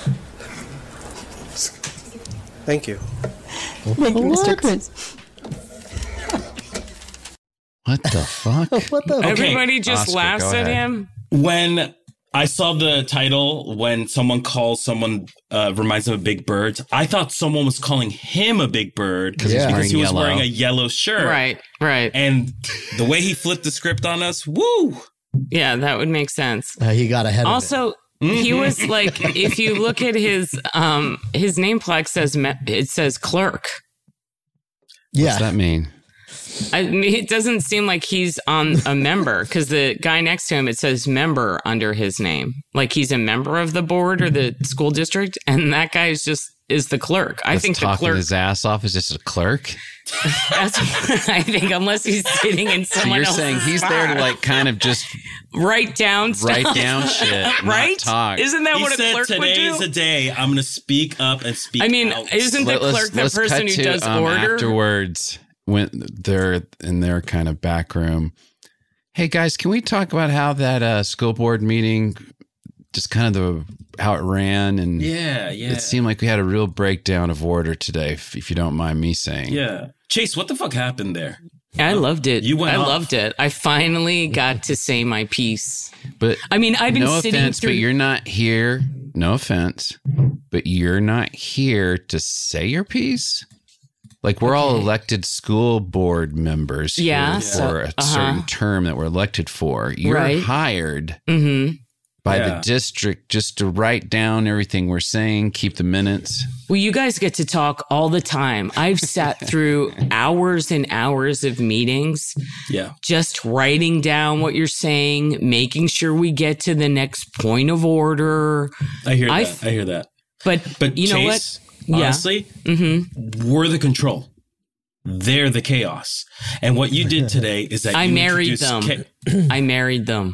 Thank you. Thank you, Mister Chris. What the fuck? What the? Everybody just Oscar, laughs go at ahead. him. When I saw the title, when someone calls someone, uh, reminds them of Big Bird, I thought someone was calling him a big bird because Yeah. he was Wearing wearing yellow. a yellow shirt. Right, right. And the way he flipped the script on us, woo! Yeah, that would make sense. Uh, he got ahead Also, he was like, if you look at his um his name plaque says me- it says clerk. of it. What's Yeah. that mean? I mean, it doesn't seem like he's on a member because the guy next to him, it says member under his name. Like he's a member of the board or the school district. And that guy is just is the clerk. I That's think the talking clerk. his ass off is just a clerk. That's what I think, unless he's sitting in So someone you're else's saying he's there to spot. like kind of just write down stuff. write down shit, not right? talk. Isn't that He what a said, clerk would today do? is a day I'm going to speak up and speak I mean, out. isn't the Let- let's- clerk the let's person cut who to, does um, order? Afterwards, when they're in their kind of back room. Hey guys, can we talk about how that uh, school board meeting, just kind of the how it ran, and Yeah, yeah. it seemed like we had a real breakdown of order today. If, if you don't mind me saying, Yeah. Chase, what the fuck happened there? I loved it. You went I off. loved it. I finally got to say my piece. But I mean, I've been no sitting offense, through. but you're not here. No offense, but you're not here to say your piece. Like we're all elected school board members here Yeah, for so- a uh-huh. certain term that we're elected for. You're Right. hired hmm by Yeah. the district just to write down everything we're saying, keep the minutes. Well, you guys get to talk all the time. I've sat through hours and hours of meetings, Yeah. just writing down what you're saying, making sure we get to the next point of order. I hear I that. f- I hear that. But, But you know Chase, what? Yeah. honestly, Mm-hmm. we're the control. They're the chaos. And what you did today is that I you married introduced them. cha- I married them.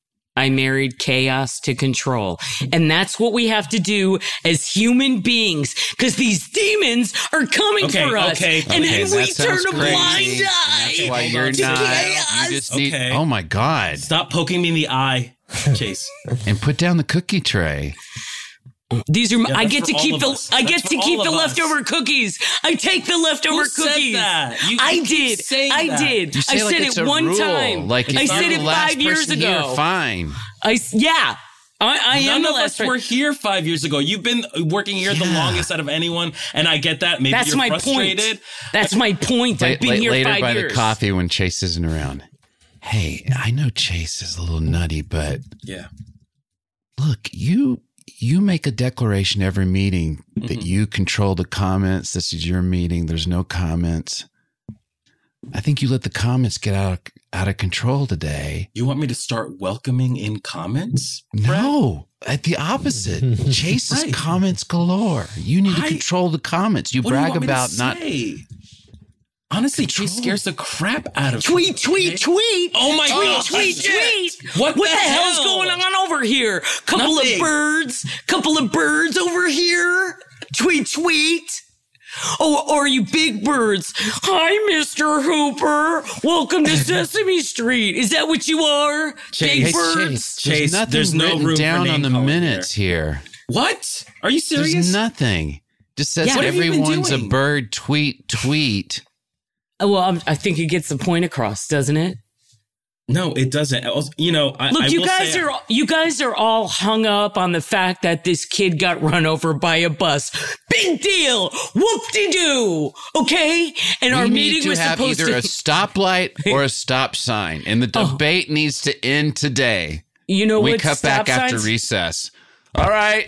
I married chaos to control. And that's what we have to do as human beings because these demons are coming Okay, for us. okay, and okay, then we that turn sounds a crazy. blind eye. That's why hold you're on. not. Chaos. You just need. Okay. Oh my god! Stop poking me in the eye, Chase. And put down the cookie tray. These are my, Yeah, I that's get for to all keep of the us. I That's get for to all keep of the us. leftover cookies. I take the leftover Who said cookies. that? You- I you keep did. saying I that. did. You say I like said it's it a one rule. time. Like if I you're said the it last five years person here, ago. fine. I s- yeah. I, I am None the of last us friend. were here five years ago. You've been working here the Yeah. longest out of anyone, and I get that. Maybe That's you're my frustrated. point. That's my point. I've been La- here later five by years. the coffee when Chase isn't around. Hey, I know Chase is a little nutty, but Yeah. look, you you make a declaration every meeting that Mhm. you control the comments. This is your meeting. There's no comments. I think you let the comments get out of, out of control today. You want me to start welcoming in comments? No, at the opposite. Chase's Right. comments galore. You need to I- control the comments. You What do you brag want me to about not. say? Honestly, Chase scares the crap out of Tweet, me. tweet, tweet. Oh my tweet, God. tweet, Shit. tweet. What what the the, hell's hell? going on over here? Couple Nothing. of birds, couple of birds over here. Tweet, tweet. Oh, or you big birds. Hi, Mister Hooper. Welcome to Sesame Street. Is that what you are? Chase, big birds. Chase, Chase, there's nothing there's no written room for down name on the calling minutes here. What? Are you serious? There's nothing. Just says Yeah. What have you been everyone's a doing? bird. Tweet, tweet. Well, I'm, I think it gets the point across, doesn't it? No, it doesn't. Also, You know, I, Look, I you will guys say- are you guys are all hung up on the fact that this kid got run over by a bus. Big deal. Whoop-de-doo. Okay? And our we meeting need to was have supposed either to a stoplight or a stop sign, and the Oh. debate needs to end today. You know we what cut stop back after signs- recess. All right.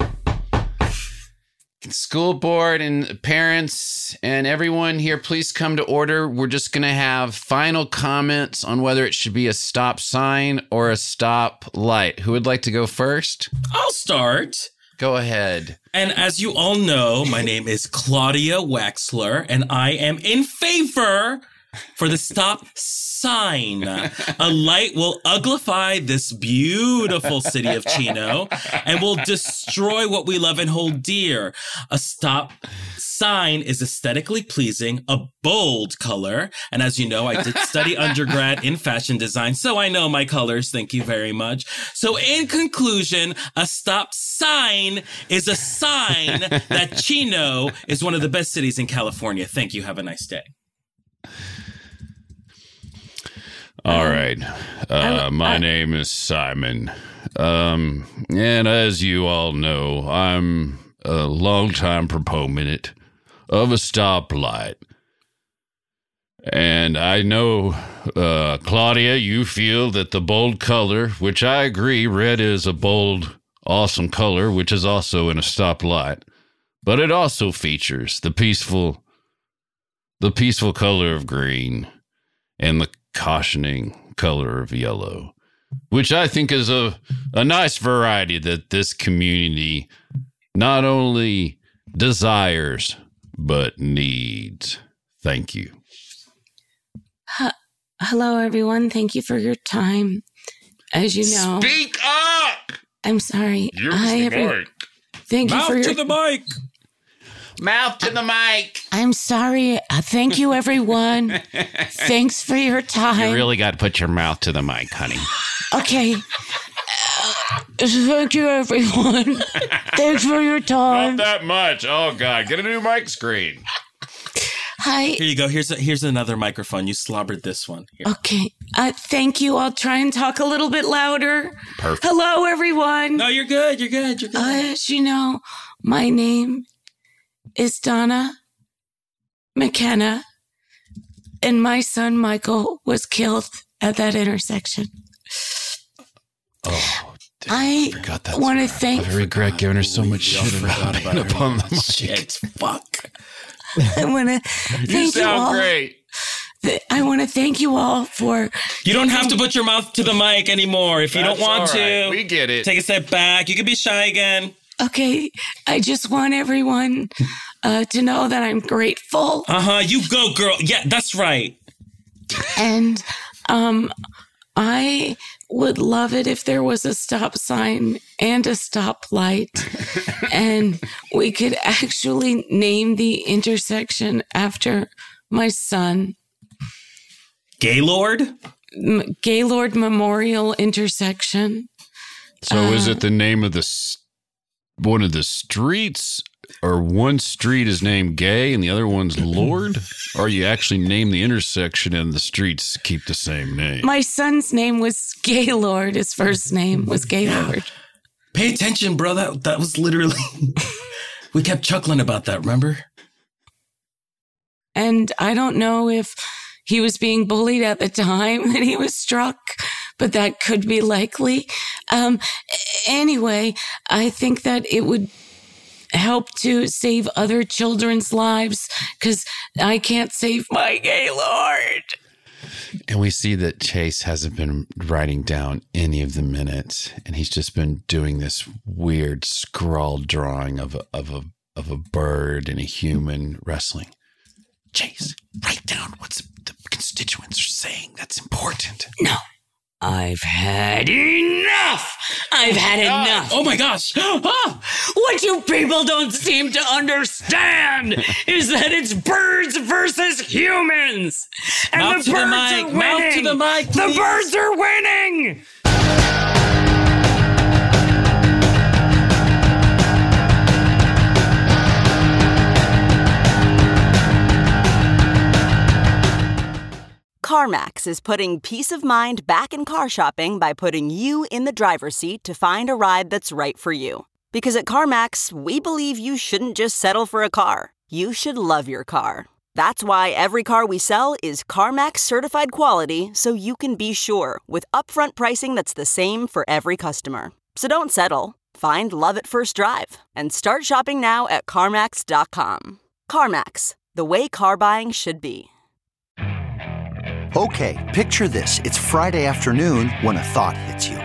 School board and parents and everyone here, please come to order. We're just going to have final comments on whether it should be a stop sign or a stop light. Who would like to go first? I'll start. Go ahead. And as you all know, my name is Claudia Waxler, and I am in favor for the stop sign. A light will uglify this beautiful city of Chino and will destroy what we love and hold dear. A stop sign is aesthetically pleasing, a bold color. And as you know, I did study undergrad in fashion design, so I know my colors. Thank you very much. So in conclusion, a stop sign is a sign that Chino is one of the best cities in California. Thank you. Have a nice day. All right. Uh, my I- name is Simon. Um, and as you all know, I'm a longtime proponent of a stoplight. And I know, uh, Claudia, you feel that the bold color, which I agree, red is a bold, awesome color, which is also in a stoplight. But it also features the peaceful, the peaceful color of green and the cautioning color of yellow, which I think is a, a nice variety that this community not only desires, but needs. Thank you. Hello, everyone. Thank you for your time. As you know, Speak up! I'm sorry. Use Hi, the every- mic. Thank you Mouth for your. to the mic. Mouth to the mic. I'm sorry. Uh, thank you, everyone. Thanks for your time. You really got to put your mouth to the mic, honey. Okay. Uh, thank you, everyone. Thanks for your time. Not that much. Oh, God. Get a new mic screen. Hi. Here you go. Here's a, here's another microphone. You slobbered this one. Here. Okay. Uh, thank you. I'll try and talk a little bit louder. Perfect. Hello, everyone. No, you're good. You're good. You're good. Uh, as you know, my name is Donna McKenna, and my son Michael was killed at that intersection. Oh, I forgot that. want to thank. I regret giving her so much Y'all shit about forgot being about up on the her. mic. Shit. Fuck. I want to You thank you, sound all. great. th- I want to thank you all for. You don't have to put your mouth to the mic anymore if you That's don't want all right. to. We get it. Take a step back. You can be shy again. Okay, I just want everyone uh, to know that I'm grateful, Uh huh. You go, girl. Yeah, that's right. and um, I would love it if there was a stop sign and a stop light, and we could actually name the intersection after my son, Gaylord? M- Gaylord Memorial Intersection. So is it the name of the s- one of the streets, or one street is named Gay and the other one's Lord? Or you actually name the intersection and the streets keep the same name? My son's name was Gaylord. His first name was Gaylord. Pay attention, bro. That, that was literally... We kept chuckling about that, remember? And I don't know if he was being bullied at the time that he was struck, but that could be likely. Um, anyway, I think that it would help to save other children's lives because I can't save my gay lord. And we see that Chase hasn't been writing down any of the minutes, and he's just been doing this weird scrawled drawing of a, of a of a bird and a human wrestling. Chase, write down what the constituents are saying. That's important. No. I've had enough. I've had enough. Oh my gosh. Ah! What you people don't seem to understand is that it's birds versus humans. And Mouth the to the birds mic. are winning. Mouth to the mic, The please. birds are winning. CarMax is putting peace of mind back in car shopping by putting you in the driver's seat to find a ride that's right for you. Because at CarMax, we believe you shouldn't just settle for a car. You should love your car. That's why every car we sell is CarMax certified quality, so you can be sure with upfront pricing that's the same for every customer. So don't settle. Find love at first drive and start shopping now at CarMax dot com. CarMax, the way car buying should be. Okay, picture this. It's Friday afternoon when a thought hits you.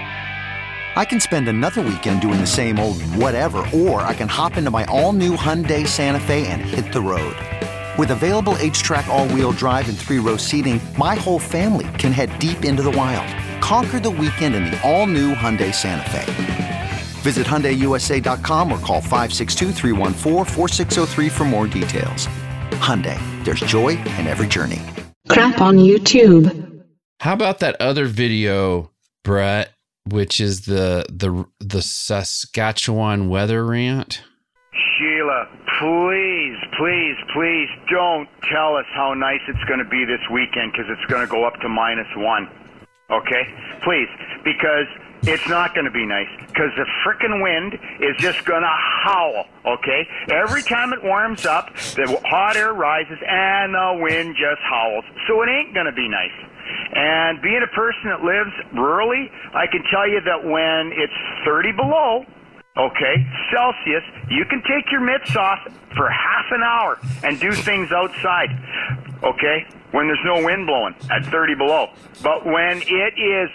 I can spend another weekend doing the same old whatever, or I can hop into my all-new Hyundai Santa Fe and hit the road. With available H-Track all-wheel drive and three-row seating, my whole family can head deep into the wild. Conquer the weekend in the all-new Hyundai Santa Fe. Visit Hyundai U S A dot com or call five six two, three one four, four six zero three for more details. Hyundai, there's joy in every journey. Crap on YouTube. How about that other video, Brett, which is the the the Saskatchewan weather rant? Sheila, please, please, please don't tell us how nice it's going to be this weekend because it's going to go up to minus one. Okay? Please, because it's not going to be nice because the frickin' wind is just going to howl, okay? Every time it warms up, the hot air rises and the wind just howls. So it ain't going to be nice. And being a person that lives rurally, I can tell you that when it's thirty below, okay, Celsius, you can take your mitts off for half an hour and do things outside, okay, when there's no wind blowing at thirty below. But when it is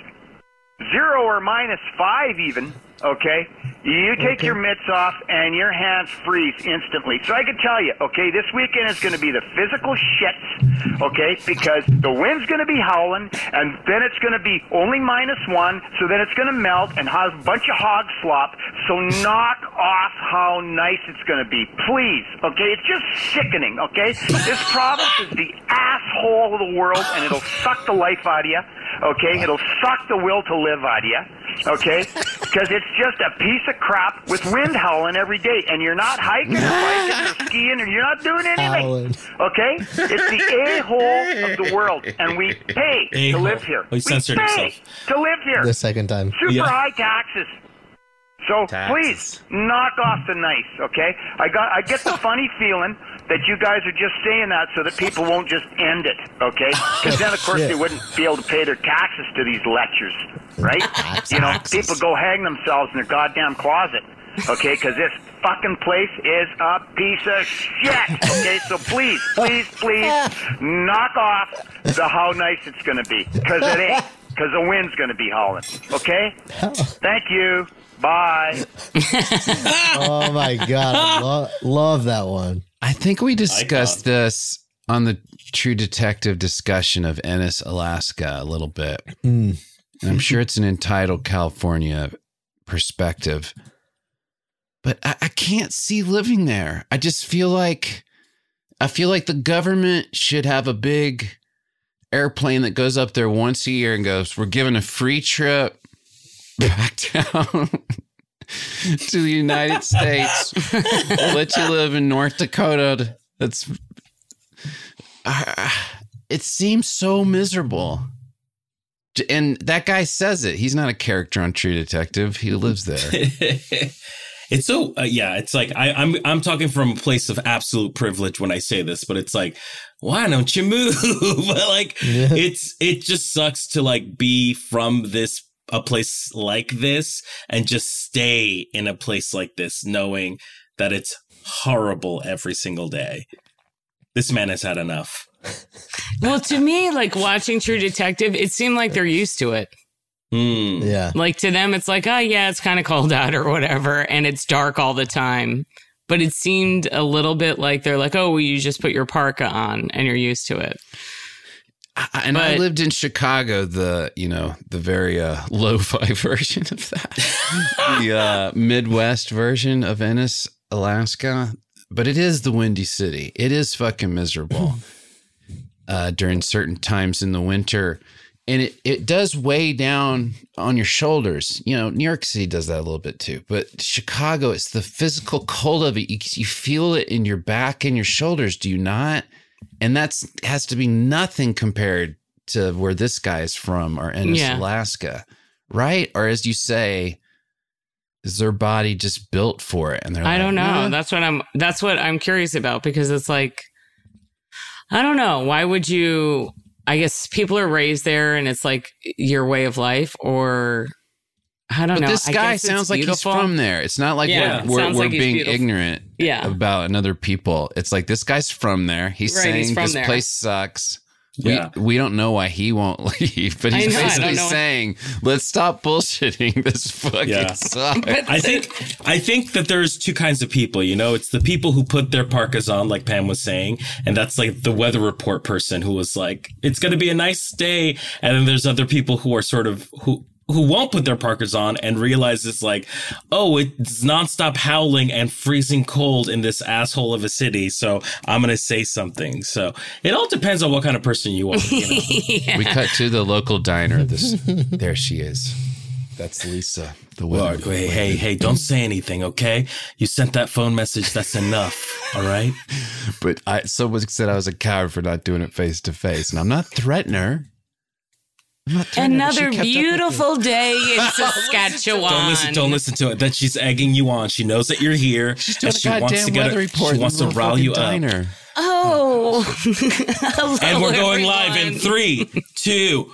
zero or minus five even, okay, you take Okay. your mitts off and your hands freeze instantly. So I can tell you, okay, this weekend is going to be the physical shits, okay, because the wind's going to be howling, and then it's going to be only minus one, so then it's going to melt and have a bunch of hog slop. So knock off how nice it's going to be, please, okay? It's just sickening, okay? This province is the asshole of the world, and it'll suck the life out of you, okay? It'll suck the will to live out of you, okay? Because it's just a piece of crap with wind howling every day, and you're not hiking or biking or skiing, or you're not doing anything, Howling. okay? It's the a-hole of the world, and we pay to A-hole. live here. Oh, he We censored pay himself. to live here. The second time. Super Yeah. high taxes. So Taxes. please knock off the nice, okay? I got I get the funny feeling that you guys are just saying that so that people won't just end it, okay? Because then of course Yeah. they wouldn't be able to pay their taxes to these lectures, right? You know, people go hang themselves in their goddamn closet, okay? Because this fucking place is a piece of shit, okay? So please, please, please knock off the how nice it's going to be, because it ain't. Because the wind's going to be howling, okay? Thank you. Bye. Oh my god, I lo- love that one. I think we discussed this on the True Detective discussion of Ennis, Alaska a little bit. Mm. And I'm sure it's an entitled California perspective. But I, I can't see living there. I just feel like I feel like the government should have a big airplane that goes up there once a year and goes, we're giving a free trip back down to the United States. We'll let you live in North Dakota. That's uh, it seems so miserable. And that guy says it. He's not a character on True Detective. He lives there. It's so uh, yeah. It's like I, I'm I'm talking from a place of absolute privilege when I say this, but it's like, why don't you move? Like yeah. it's it just sucks to like be from this a place like this and just stay in a place like this, knowing that it's horrible every single day. This man has had enough. Well, to me, like watching True Detective, it seemed like they're used to it. Mm. Yeah. Like to them, it's like, oh, yeah, it's kind of cold out or whatever. And it's dark all the time. But it seemed a little bit like they're like, oh, well, you just put your parka on and you're used to it. I, and but, I lived in Chicago, the, you know, the very uh, lo-fi version of that. the uh, Midwest version of Ennis, Alaska. But it is the Windy City. It is fucking miserable. Uh, during certain times in the winter. And it, it does weigh down on your shoulders. You know, New York City does that a little bit too. But Chicago, it's the physical cold of it. You, you feel it in your back and your shoulders, do you not? And that's has to be nothing compared to where this guy is from or Ennis, yeah. Alaska. Right? Or as you say, is their body just built for it? And they're I like, don't know. eh. That's what I'm that's what I'm curious about, because it's like, I don't know. Why would you? I guess people are raised there and it's like your way of life, or I don't but know. this I guy guess sounds like beautiful. He's from there. It's not like Yeah, we're, we're, sounds we're like he's being beautiful. ignorant Yeah. about another people. It's like this guy's from there. He's Right, saying he's from this there. place sucks. Yeah. We, we don't know why he won't leave, but he's I know, I basically don't know. saying, let's stop bullshitting. This fucking Yeah. sucks. I think I think that there's two kinds of people, you know, it's the people who put their parkas on, like Pam was saying, and that's like the weather report person who was like, it's going to be a nice day. And then there's other people who are sort of who who won't put their parkas on and realize it's like, oh, it's nonstop howling and freezing cold in this asshole of a city. So I'm going to say something. So it all depends on what kind of person you are. You know? Yeah. We cut to the local diner. This, there she is. That's Lisa. The Well, weather. hey, hey, hey, don't say anything, okay? You sent that phone message. That's enough. All right. But I, someone said I was a coward for not doing it face to face, and I'm not threatening her. I'm not threatening her. She Another kept up with beautiful day in Saskatchewan. Don't listen. Don't listen to it. That she's egging you on. She knows that you're here. She's doing and a she wants goddamn to get weather a, report. She in wants the to little rile you fucking up. diner. Oh. Hello, And we're going everyone. live in three, two.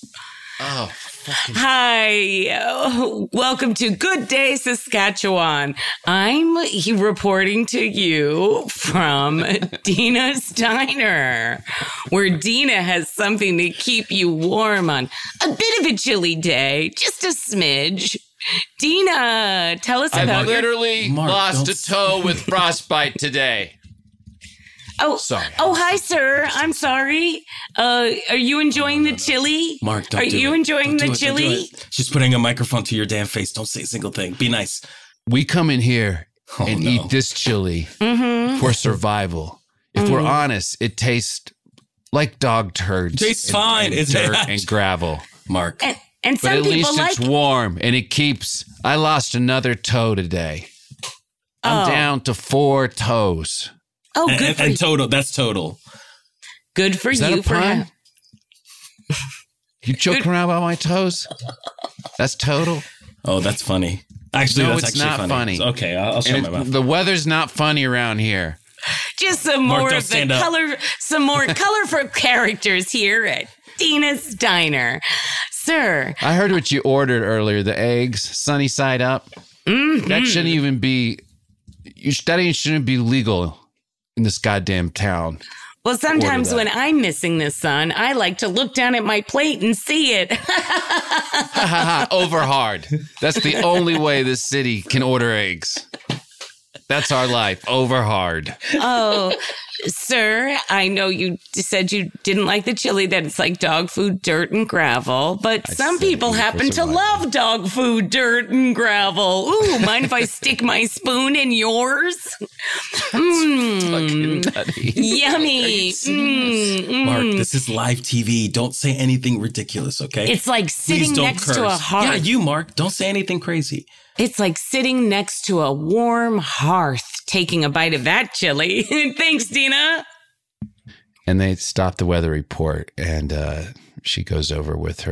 Oh, fucking. Hi, uh, welcome to Good Day Saskatchewan. I'm he reporting to you from Dina's Diner, where Dina has something to keep you warm on a bit of a chilly day, just a smidge. Dina, tell us I about your... literally Mark, lost don't a toe with frostbite today. Oh, Sorry. Oh, hi, sir. I'm sorry. Uh, are you enjoying the chili? Mark, don't Are do you it. enjoying Don't the do it. Don't do chili? it. She's putting a microphone to your damn face. Don't say a single thing. Be nice. We come in here Oh, and no. eat this chili Mm-hmm. for survival. If we're honest, it tastes like dog turds. Tastes and- fine. and It's- dirt and gravel. Mark. And, and But some at people least like it's warm and it keeps. I lost another toe today. I'm Oh. down to four toes. Oh, and, good and, for and you. total. That's total. Good for Is that you a for pun? ha- You joking around about my toes? That's total. Oh, that's funny. Actually, No, that's it's actually not funny. funny. Okay, I'll, I'll shut And my it- mouth. the weather's not funny around here. just some Mark, more don't of the stand up. color, some more colorful characters here at Dina's Diner, sir. I heard what you ordered earlier. The eggs, sunny side up. Mm-hmm. That shouldn't even be. You sh- that ain't shouldn't be legal in this goddamn town. Well, sometimes that. when I'm missing the sun, I like to look down at my plate and see it. Over hard. That's the only way this city can order eggs. That's our life. Over hard. Oh, sir, I know you said you didn't like the chili, that it's like dog food, dirt, and gravel. But I some said people eat for happen to survival. love dog food, dirt, and gravel. Ooh, mind if I stick my spoon in yours? Mmm, Fucking nutty. yummy. Mm, mm. Mark, this is live T V. Don't say anything ridiculous, okay? It's like Please sitting don't next curse. to a hearth. Yeah, you, Mark. Don't say anything crazy. It's like sitting next to a warm hearth, taking a bite of that chili. Thanks, Dina. And they stop the weather report, and uh, she goes over with her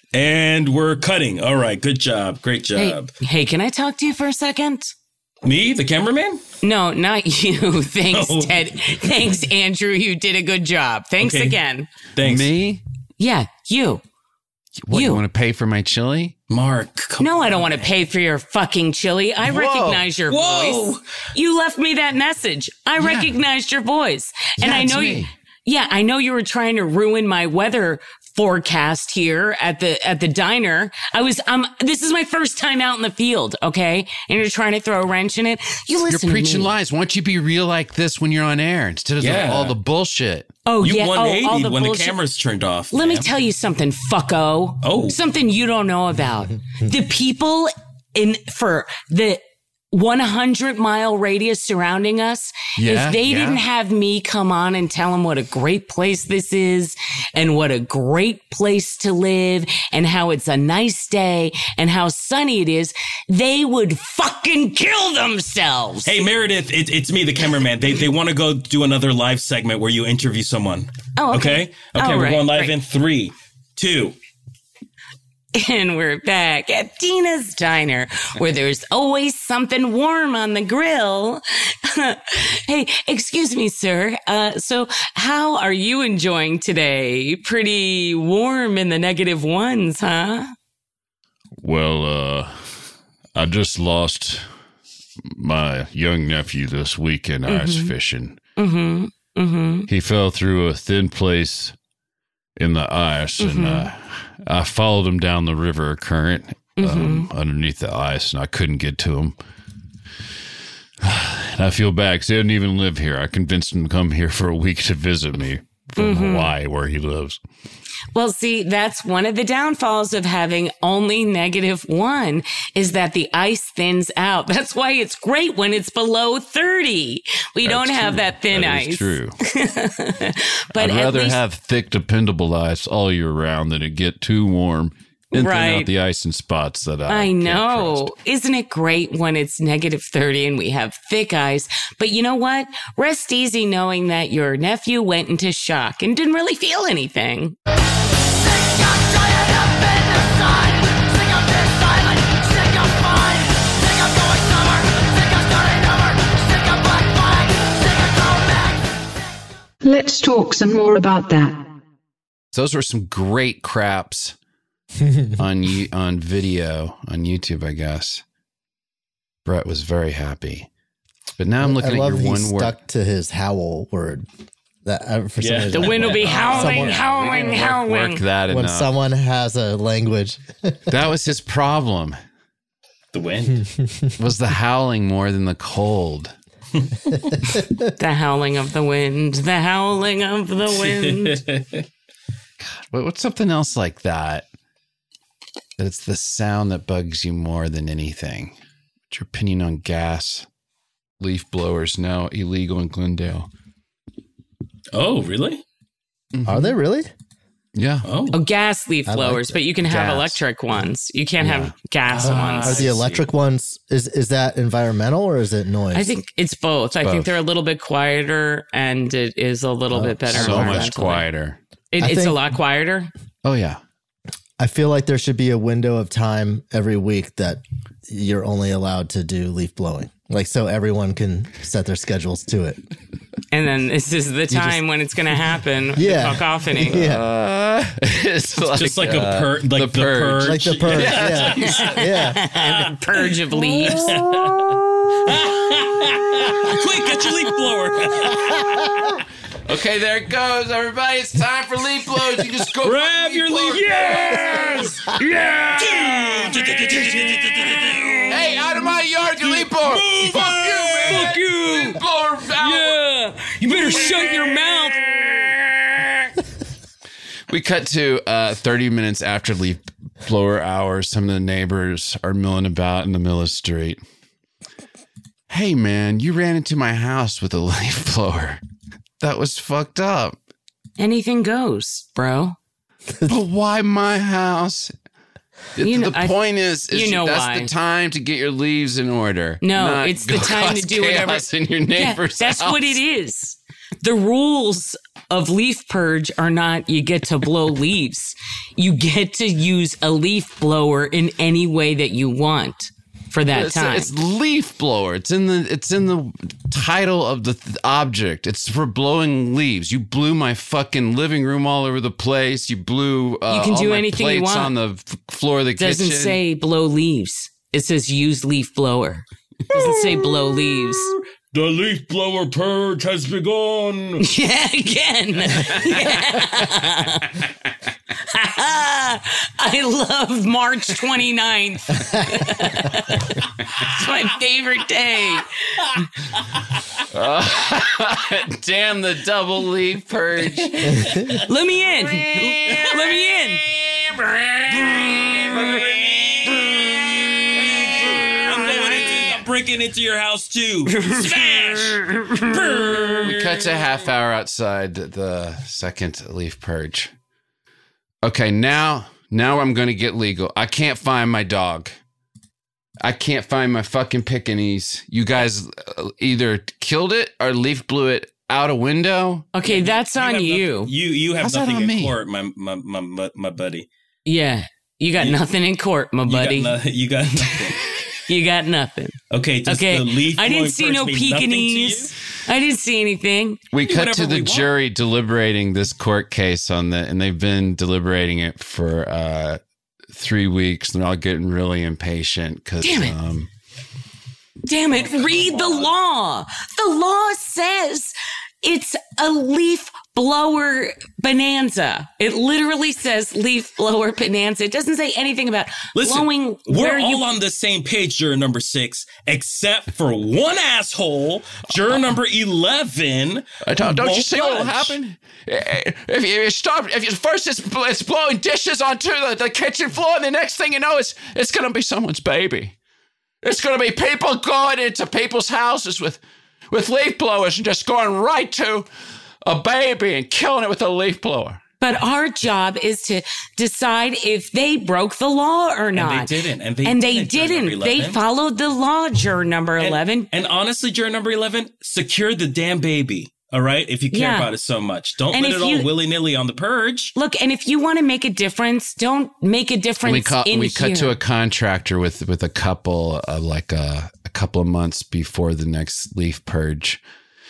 And we're cutting. All right. Good job. Great job. Hey, hey, can I talk to you for a second? Me, the cameraman? No, not you. Thanks, Oh. Ted. Thanks, Andrew. You did a good job. Thanks Okay. again. Thanks. Me? Yeah, you. What, You. you want to pay for my chili? Mark. No, I don't want to pay for your fucking chili. I Whoa. recognize your Whoa. voice. You left me that message. I Yeah. recognized your voice. And Yeah, I it's know me. you Yeah, I know you were trying to ruin my weather forecast here at the at the diner. I was um this is my first time out in the field, okay? And you're trying to throw a wrench in it. You listen You're preaching to me. lies. Why don't you be real like this when you're on air instead of Yeah. all the bullshit? Oh, You yeah. one eighty oh, all the when bullshit. the camera's turned off. Let me man. tell you something, fucko. Oh. Something you don't know about. The people in for the one hundred mile radius surrounding us, Yeah, if they yeah. didn't have me come on and tell them what a great place this is and what a great place to live and how it's a nice day and how sunny it is, they would fucking kill themselves. Hey, Meredith, it, it's me, the cameraman. They they want to go do another live segment where you interview someone. Oh, okay. Okay? Okay, All we're right, going live great. in three, two. And we're back at Tina's Diner, where there's always something warm on the grill. Hey, excuse me, sir. Uh, so how are you enjoying today? Pretty warm in the negative ones, huh? Well, uh, I just lost my young nephew this weekend ice Mhm. fishing. Mm-hmm. Mm-hmm. He fell through a thin place in the ice, Mhm. and uh, I followed him down the river current um, Mhm. underneath the ice, and I couldn't get to him. And I feel bad because he doesn't even live here. I convinced him to come here for a week to visit me from Mhm. Hawaii, where he lives. Well, see, that's one of the downfalls of having only negative one is that the ice thins out. That's why it's great when it's below thirty. We That's don't have true. that thin That ice. is true. But I'd at rather least- have thick, dependable ice all year round than it get too warm and thin Right. out the ice in spots that I, I can't know. trust. Isn't it great when it's negative thirty and we have thick ice? But you know what? Rest easy knowing that your nephew went into shock and didn't really feel anything. Let's talk some more about that. Those were some great craps on you on video on YouTube, I guess. Brett was very happy. But now I'm looking I at love your he one word. stuck to his howl word. That uh, for some Yeah. reason, The wind will be howling, someone- howling, Work- howling. work that when enough. someone has a language. That was his problem. The wind was the howling more than the cold. The howling of the wind, the howling of the wind. What, what's something else like that? That it's the sound that bugs you more than anything. What's your opinion on gas leaf blowers now illegal in Glendale? Oh, really? Are they really? Yeah. Oh, Oh, gas leaf I like blowers, it. but you can have Gas. electric ones. You can't Yeah. have gas Ah, ones. Are the electric ones is is that environmental or is it noise? I think it's both. I both. think they're a little bit quieter and it is a little Oh, bit better. So much environmentally. quieter. It, I it's a think- lot quieter. Oh, yeah. I feel like there should be a window of time every week that you're only allowed to do leaf blowing. Like so everyone can set their schedules to it. And then this is the time when it's going to happen. Yeah. The cacophony. Yeah. Uh, it's like, Just like uh, a pur- like the, purge. Like the purge. Yeah. Yeah. The purge of leaves. Quick, get your leaf blower. Okay, there it goes, everybody. It's time for leaf blows. You just go Grab your leaf. Yes! Yeah! Hey, out of my yard, you leaf blower. Move Fuck it! you, man. Fuck you! Leaf blower out. Yeah. You better shut your mouth. We cut to uh, thirty minutes after leaf blower hours. Some of the neighbors are milling about in the middle of the street. Hey, man, you ran into my house with a leaf blower. That was fucked up. Anything goes, bro. But why my house? You know, the I- point is, is you know that's why. the time to get your leaves in order. No, not it's the go time to cause do whatever. chaos in your Yeah, neighbor's that's house. what it is. The rules of leaf purge are not you get to blow leaves. You get to use a leaf blower in any way that you want for that it's, time. It's leaf blower. It's in the it's in the title of the th- object. It's for blowing leaves. You blew my fucking living room all over the place. You blew uh, you can all do my anything plates you want. on the f- floor of the It doesn't kitchen. say blow leaves. It says use leaf blower. It doesn't say blow leaves. The leaf blower purge has begun. Yeah, again. Yeah. I love March twenty-ninth. It's my favorite day. Uh, damn the double leaf purge. Let me in. Let me in. Breaking into your house too. Smash! We cut to a half hour outside the second leaf purge. Okay, now now I'm gonna get legal. I can't find my dog. I can't find my fucking Pekingese. You guys either killed it or leaf blew it out a window. Okay, that's you on you. Nothing, you you have How's that nothing on in me? court, my my my my, my buddy. Yeah, you got You- nothing in court, my buddy. You got, no, you got nothing. You got nothing. Okay, does Okay, the leaf I blowing didn't see purge no mean nothing to Pekingese. I didn't see anything. We Do cut whatever to the we want. jury deliberating this court case on the, and they've been deliberating it for uh, three weeks. They're all getting really impatient because. Damn it. Um, Damn it, read the law. The law says it's a leaf blower bonanza. It literally says leaf blower bonanza. It doesn't say anything about Listen, blowing we're where all you... on the same page, juror number six, except for one asshole, juror number eleven. I don't, don't you won't see what will budge. happen? If you stop, if you first it's, it's blowing dishes onto the, the kitchen floor, and the next thing you know, it's it's going to be someone's baby. It's going to be people going into people's houses with with leaf blowers and just going right to a baby and killing it with a leaf blower. But our job is to decide if they broke the law or not. And they didn't. And they and they didn't, juror number didn't. They eleven. followed the law, juror number eleven. And, and honestly, juror number eleven, secure the damn baby. All right, if you care Yeah. about it so much, don't And let if it all you- willy nilly on the purge. Look, and if you want to make a difference, don't make a difference we ca- in we here. cut to a contractor with with a couple uh, like a, a couple of months before the next leaf purge.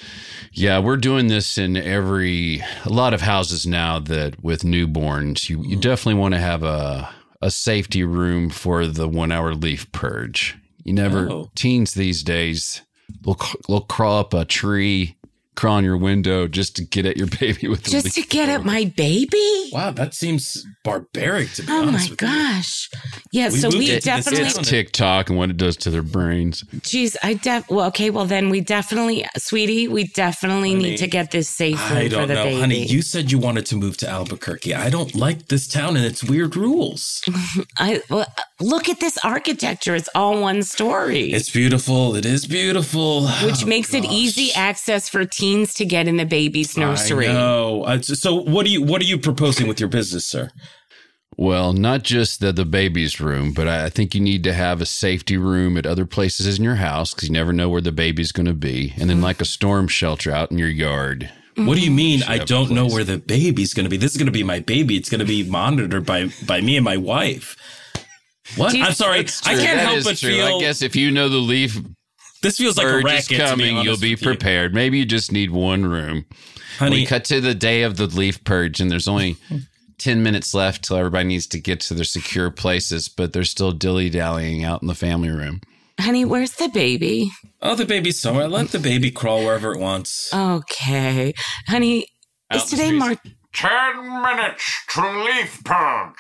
Yeah, we're doing this in every a lot of houses now that with newborns, you, you definitely want to have a a safety room for the one hour leaf purge. You never Oh. teens these days will will crawl up a tree, crawl on your window just to get at your baby with the Just leaf to get at my baby? Wow, that seems barbaric to be Oh honest my with you. gosh. Yeah, We so moved we it to this definitely... town. TikTok and what it does to their brains. Geez, I def... Well, okay, well then we definitely... Sweetie, we definitely Honey, need to get this safe room I for don't the know, baby. honey. You said you wanted to move to Albuquerque. I don't like this town and its weird rules. I well, look at this architecture. It's all one story. It's beautiful. It is beautiful. which Oh, makes it gosh. easy access for teens to get in the baby's nursery. I know. Uh, so what are you what are you proposing with your business, sir? Well, not just the, the baby's room, but I I think you need to have a safety room at other places in your house because you never know where the baby's going to be. And then like a storm shelter out in your yard. What do you mean? Should I have don't a know place. where the baby's going to be. This is going to be my baby. It's going to be monitored by by me and my wife. What? Do you- I'm sorry. That's I true. can't That help is but true. feel I guess if you know the leaf this feels like a purge racket is to be coming, you'll honest be with you. prepared. Maybe you just need one room. Honey, We cut to the day of the leaf purge, and there's only ten minutes left till everybody needs to get to their secure places, but they're still dilly-dallying out in the family room. Honey, where's the baby? oh, the baby's somewhere. Let the baby crawl wherever it wants. Okay. Honey, Out is in the today streets. March? Ten minutes to leaf purge.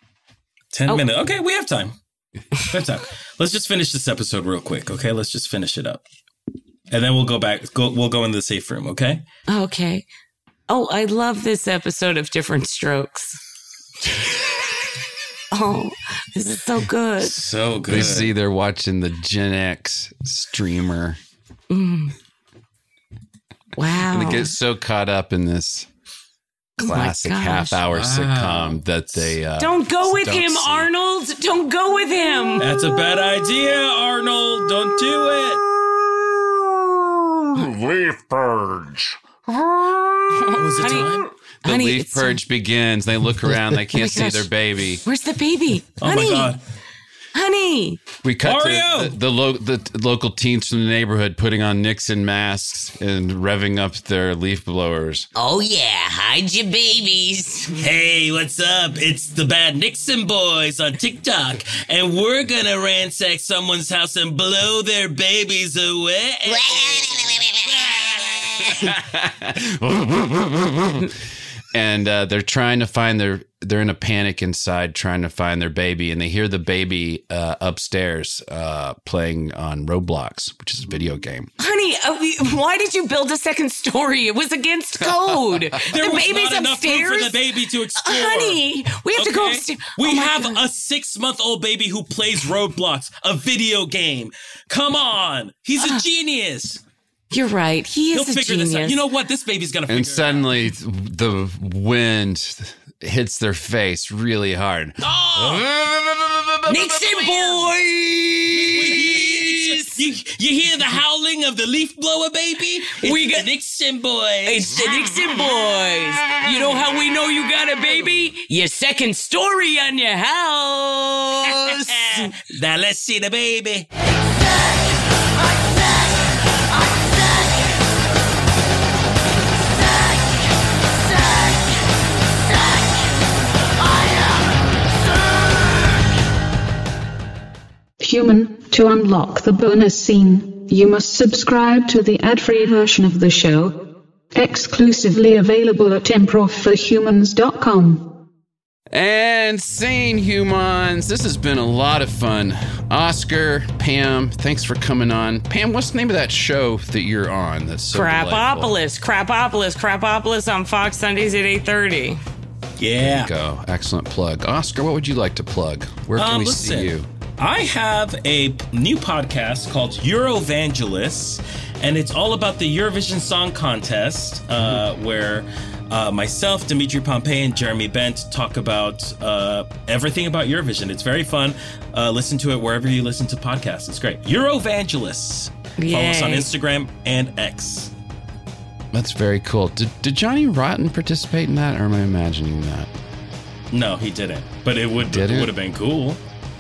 Ten Oh. minutes. Okay, we have time. We have time. Let's just finish this episode real quick. Okay, let's just finish it up, and then we'll go back. Go. We'll go into the safe room. Okay. Okay. Oh, I love this episode of Different Strokes. Oh, this is so good. So good. They see they're watching the Gen X streamer. Mm. Wow. And they get so caught up in this Oh my classic gosh. half-hour Wow. sitcom that they uh, Don't go with don't him, see. Arnold. Don't go with him. That's a bad idea, Arnold. Don't do it. Leaf purge. Was it honey, time? The honey, leaf it's purge begins. They look around. They can't see gosh. their baby. Where's the baby? Oh honey, my God. honey. We cut Mario! to the, the, lo- the local teens from the neighborhood putting on Nixon masks and revving up their leaf blowers. Oh yeah, hide your babies. Hey, what's up? It's the Bad Nixon Boys on TikTok, and we're gonna ransack someone's house and blow their babies away. And uh, they're trying to find their, they're in a panic inside trying to find their baby. And they hear the baby uh, upstairs uh, playing on Roblox, which is a video game. Honey, uh, we, why did you build a second story? It was against code. There the was baby's not enough upstairs. room for the baby to explore. Uh, honey, we have to go Okay? upstairs. We Oh my have God. a six-month-old baby who plays Roblox, a video game. Come on. He's a genius. You're right. He is He'll a figure genius. this out. You know what? This baby's going to figure And it out. suddenly the wind hits their face really hard. Nixon boys! You, you hear the howling of the leaf blower baby? It's We got- the Nixon boys. It's the Nixon boys. You know how we know you got a baby? Your second story on your house. Now let's see the baby. Human, to unlock the bonus scene, you must subscribe to the ad-free version of the show, exclusively available at improv for humans dot com. And Sane Humans, this has been a lot of fun. Oscar, Pam, thanks for coming on. Pam, what's the name of that show that you're on? That's so delightful? Crapopolis, Crapopolis, Crapopolis on Fox Sundays at eight thirty. Yeah. Go. Excellent plug. Oscar, what would you like to plug? Where can Um, we listen, see you? I have a p- new podcast called Eurovangelists, and it's all about the Eurovision Song Contest, uh, where uh, myself, Dimitri Pompey, and Jeremy Bent talk about uh, everything about Eurovision. It's very fun. Uh, listen to it wherever you listen to podcasts. It's great. Eurovangelists. Follow us on Yay. Instagram and X. That's very cool. Did, did Johnny Rotten participate in that, or am I imagining that? No, he didn't, but it would Did it it? would have been cool.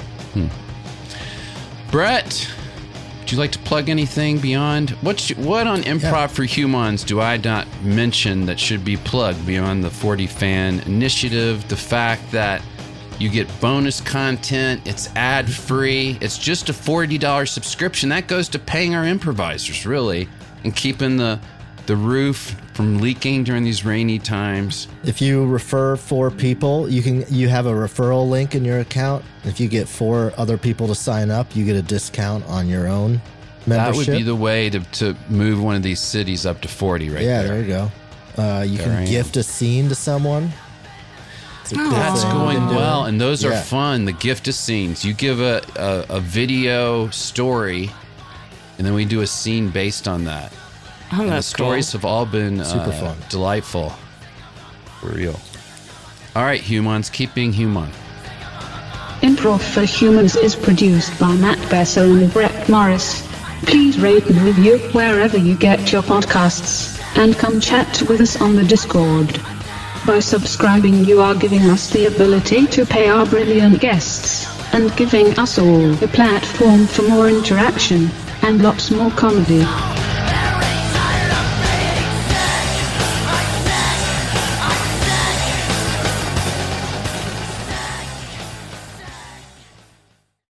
Brett, would you like to plug anything beyond? What, what on Improv for Humans do I not mention that should be plugged beyond the forty fan initiative? The fact that you get bonus content, it's ad free, it's just a forty dollars subscription. That goes to paying our improvisers, really, and keeping the the roof from leaking during these rainy times. If you refer four people, you can you have a referral link in your account. If you get four other people to sign up, you get a discount on your own membership. That would be the way to, to move one of these cities up to forty right yeah, there. there you go. Uh, you There can I am. gift a scene to someone. It's a good That's thing you going can do. well, and those are Yeah. fun. The gift of scenes. You give a, a, a video story, and then we do a scene based on that. Oh, and the that's stories cool. have all been Super uh, fun. delightful. For real. All right, humans, keep being human. Improv for Humans is produced by Matt Besser and Brett Morris. Please rate and review wherever you get your podcasts, and come chat with us on the Discord. By subscribing, you are giving us the ability to pay our brilliant guests, and giving us all a platform for more interaction, and lots more comedy.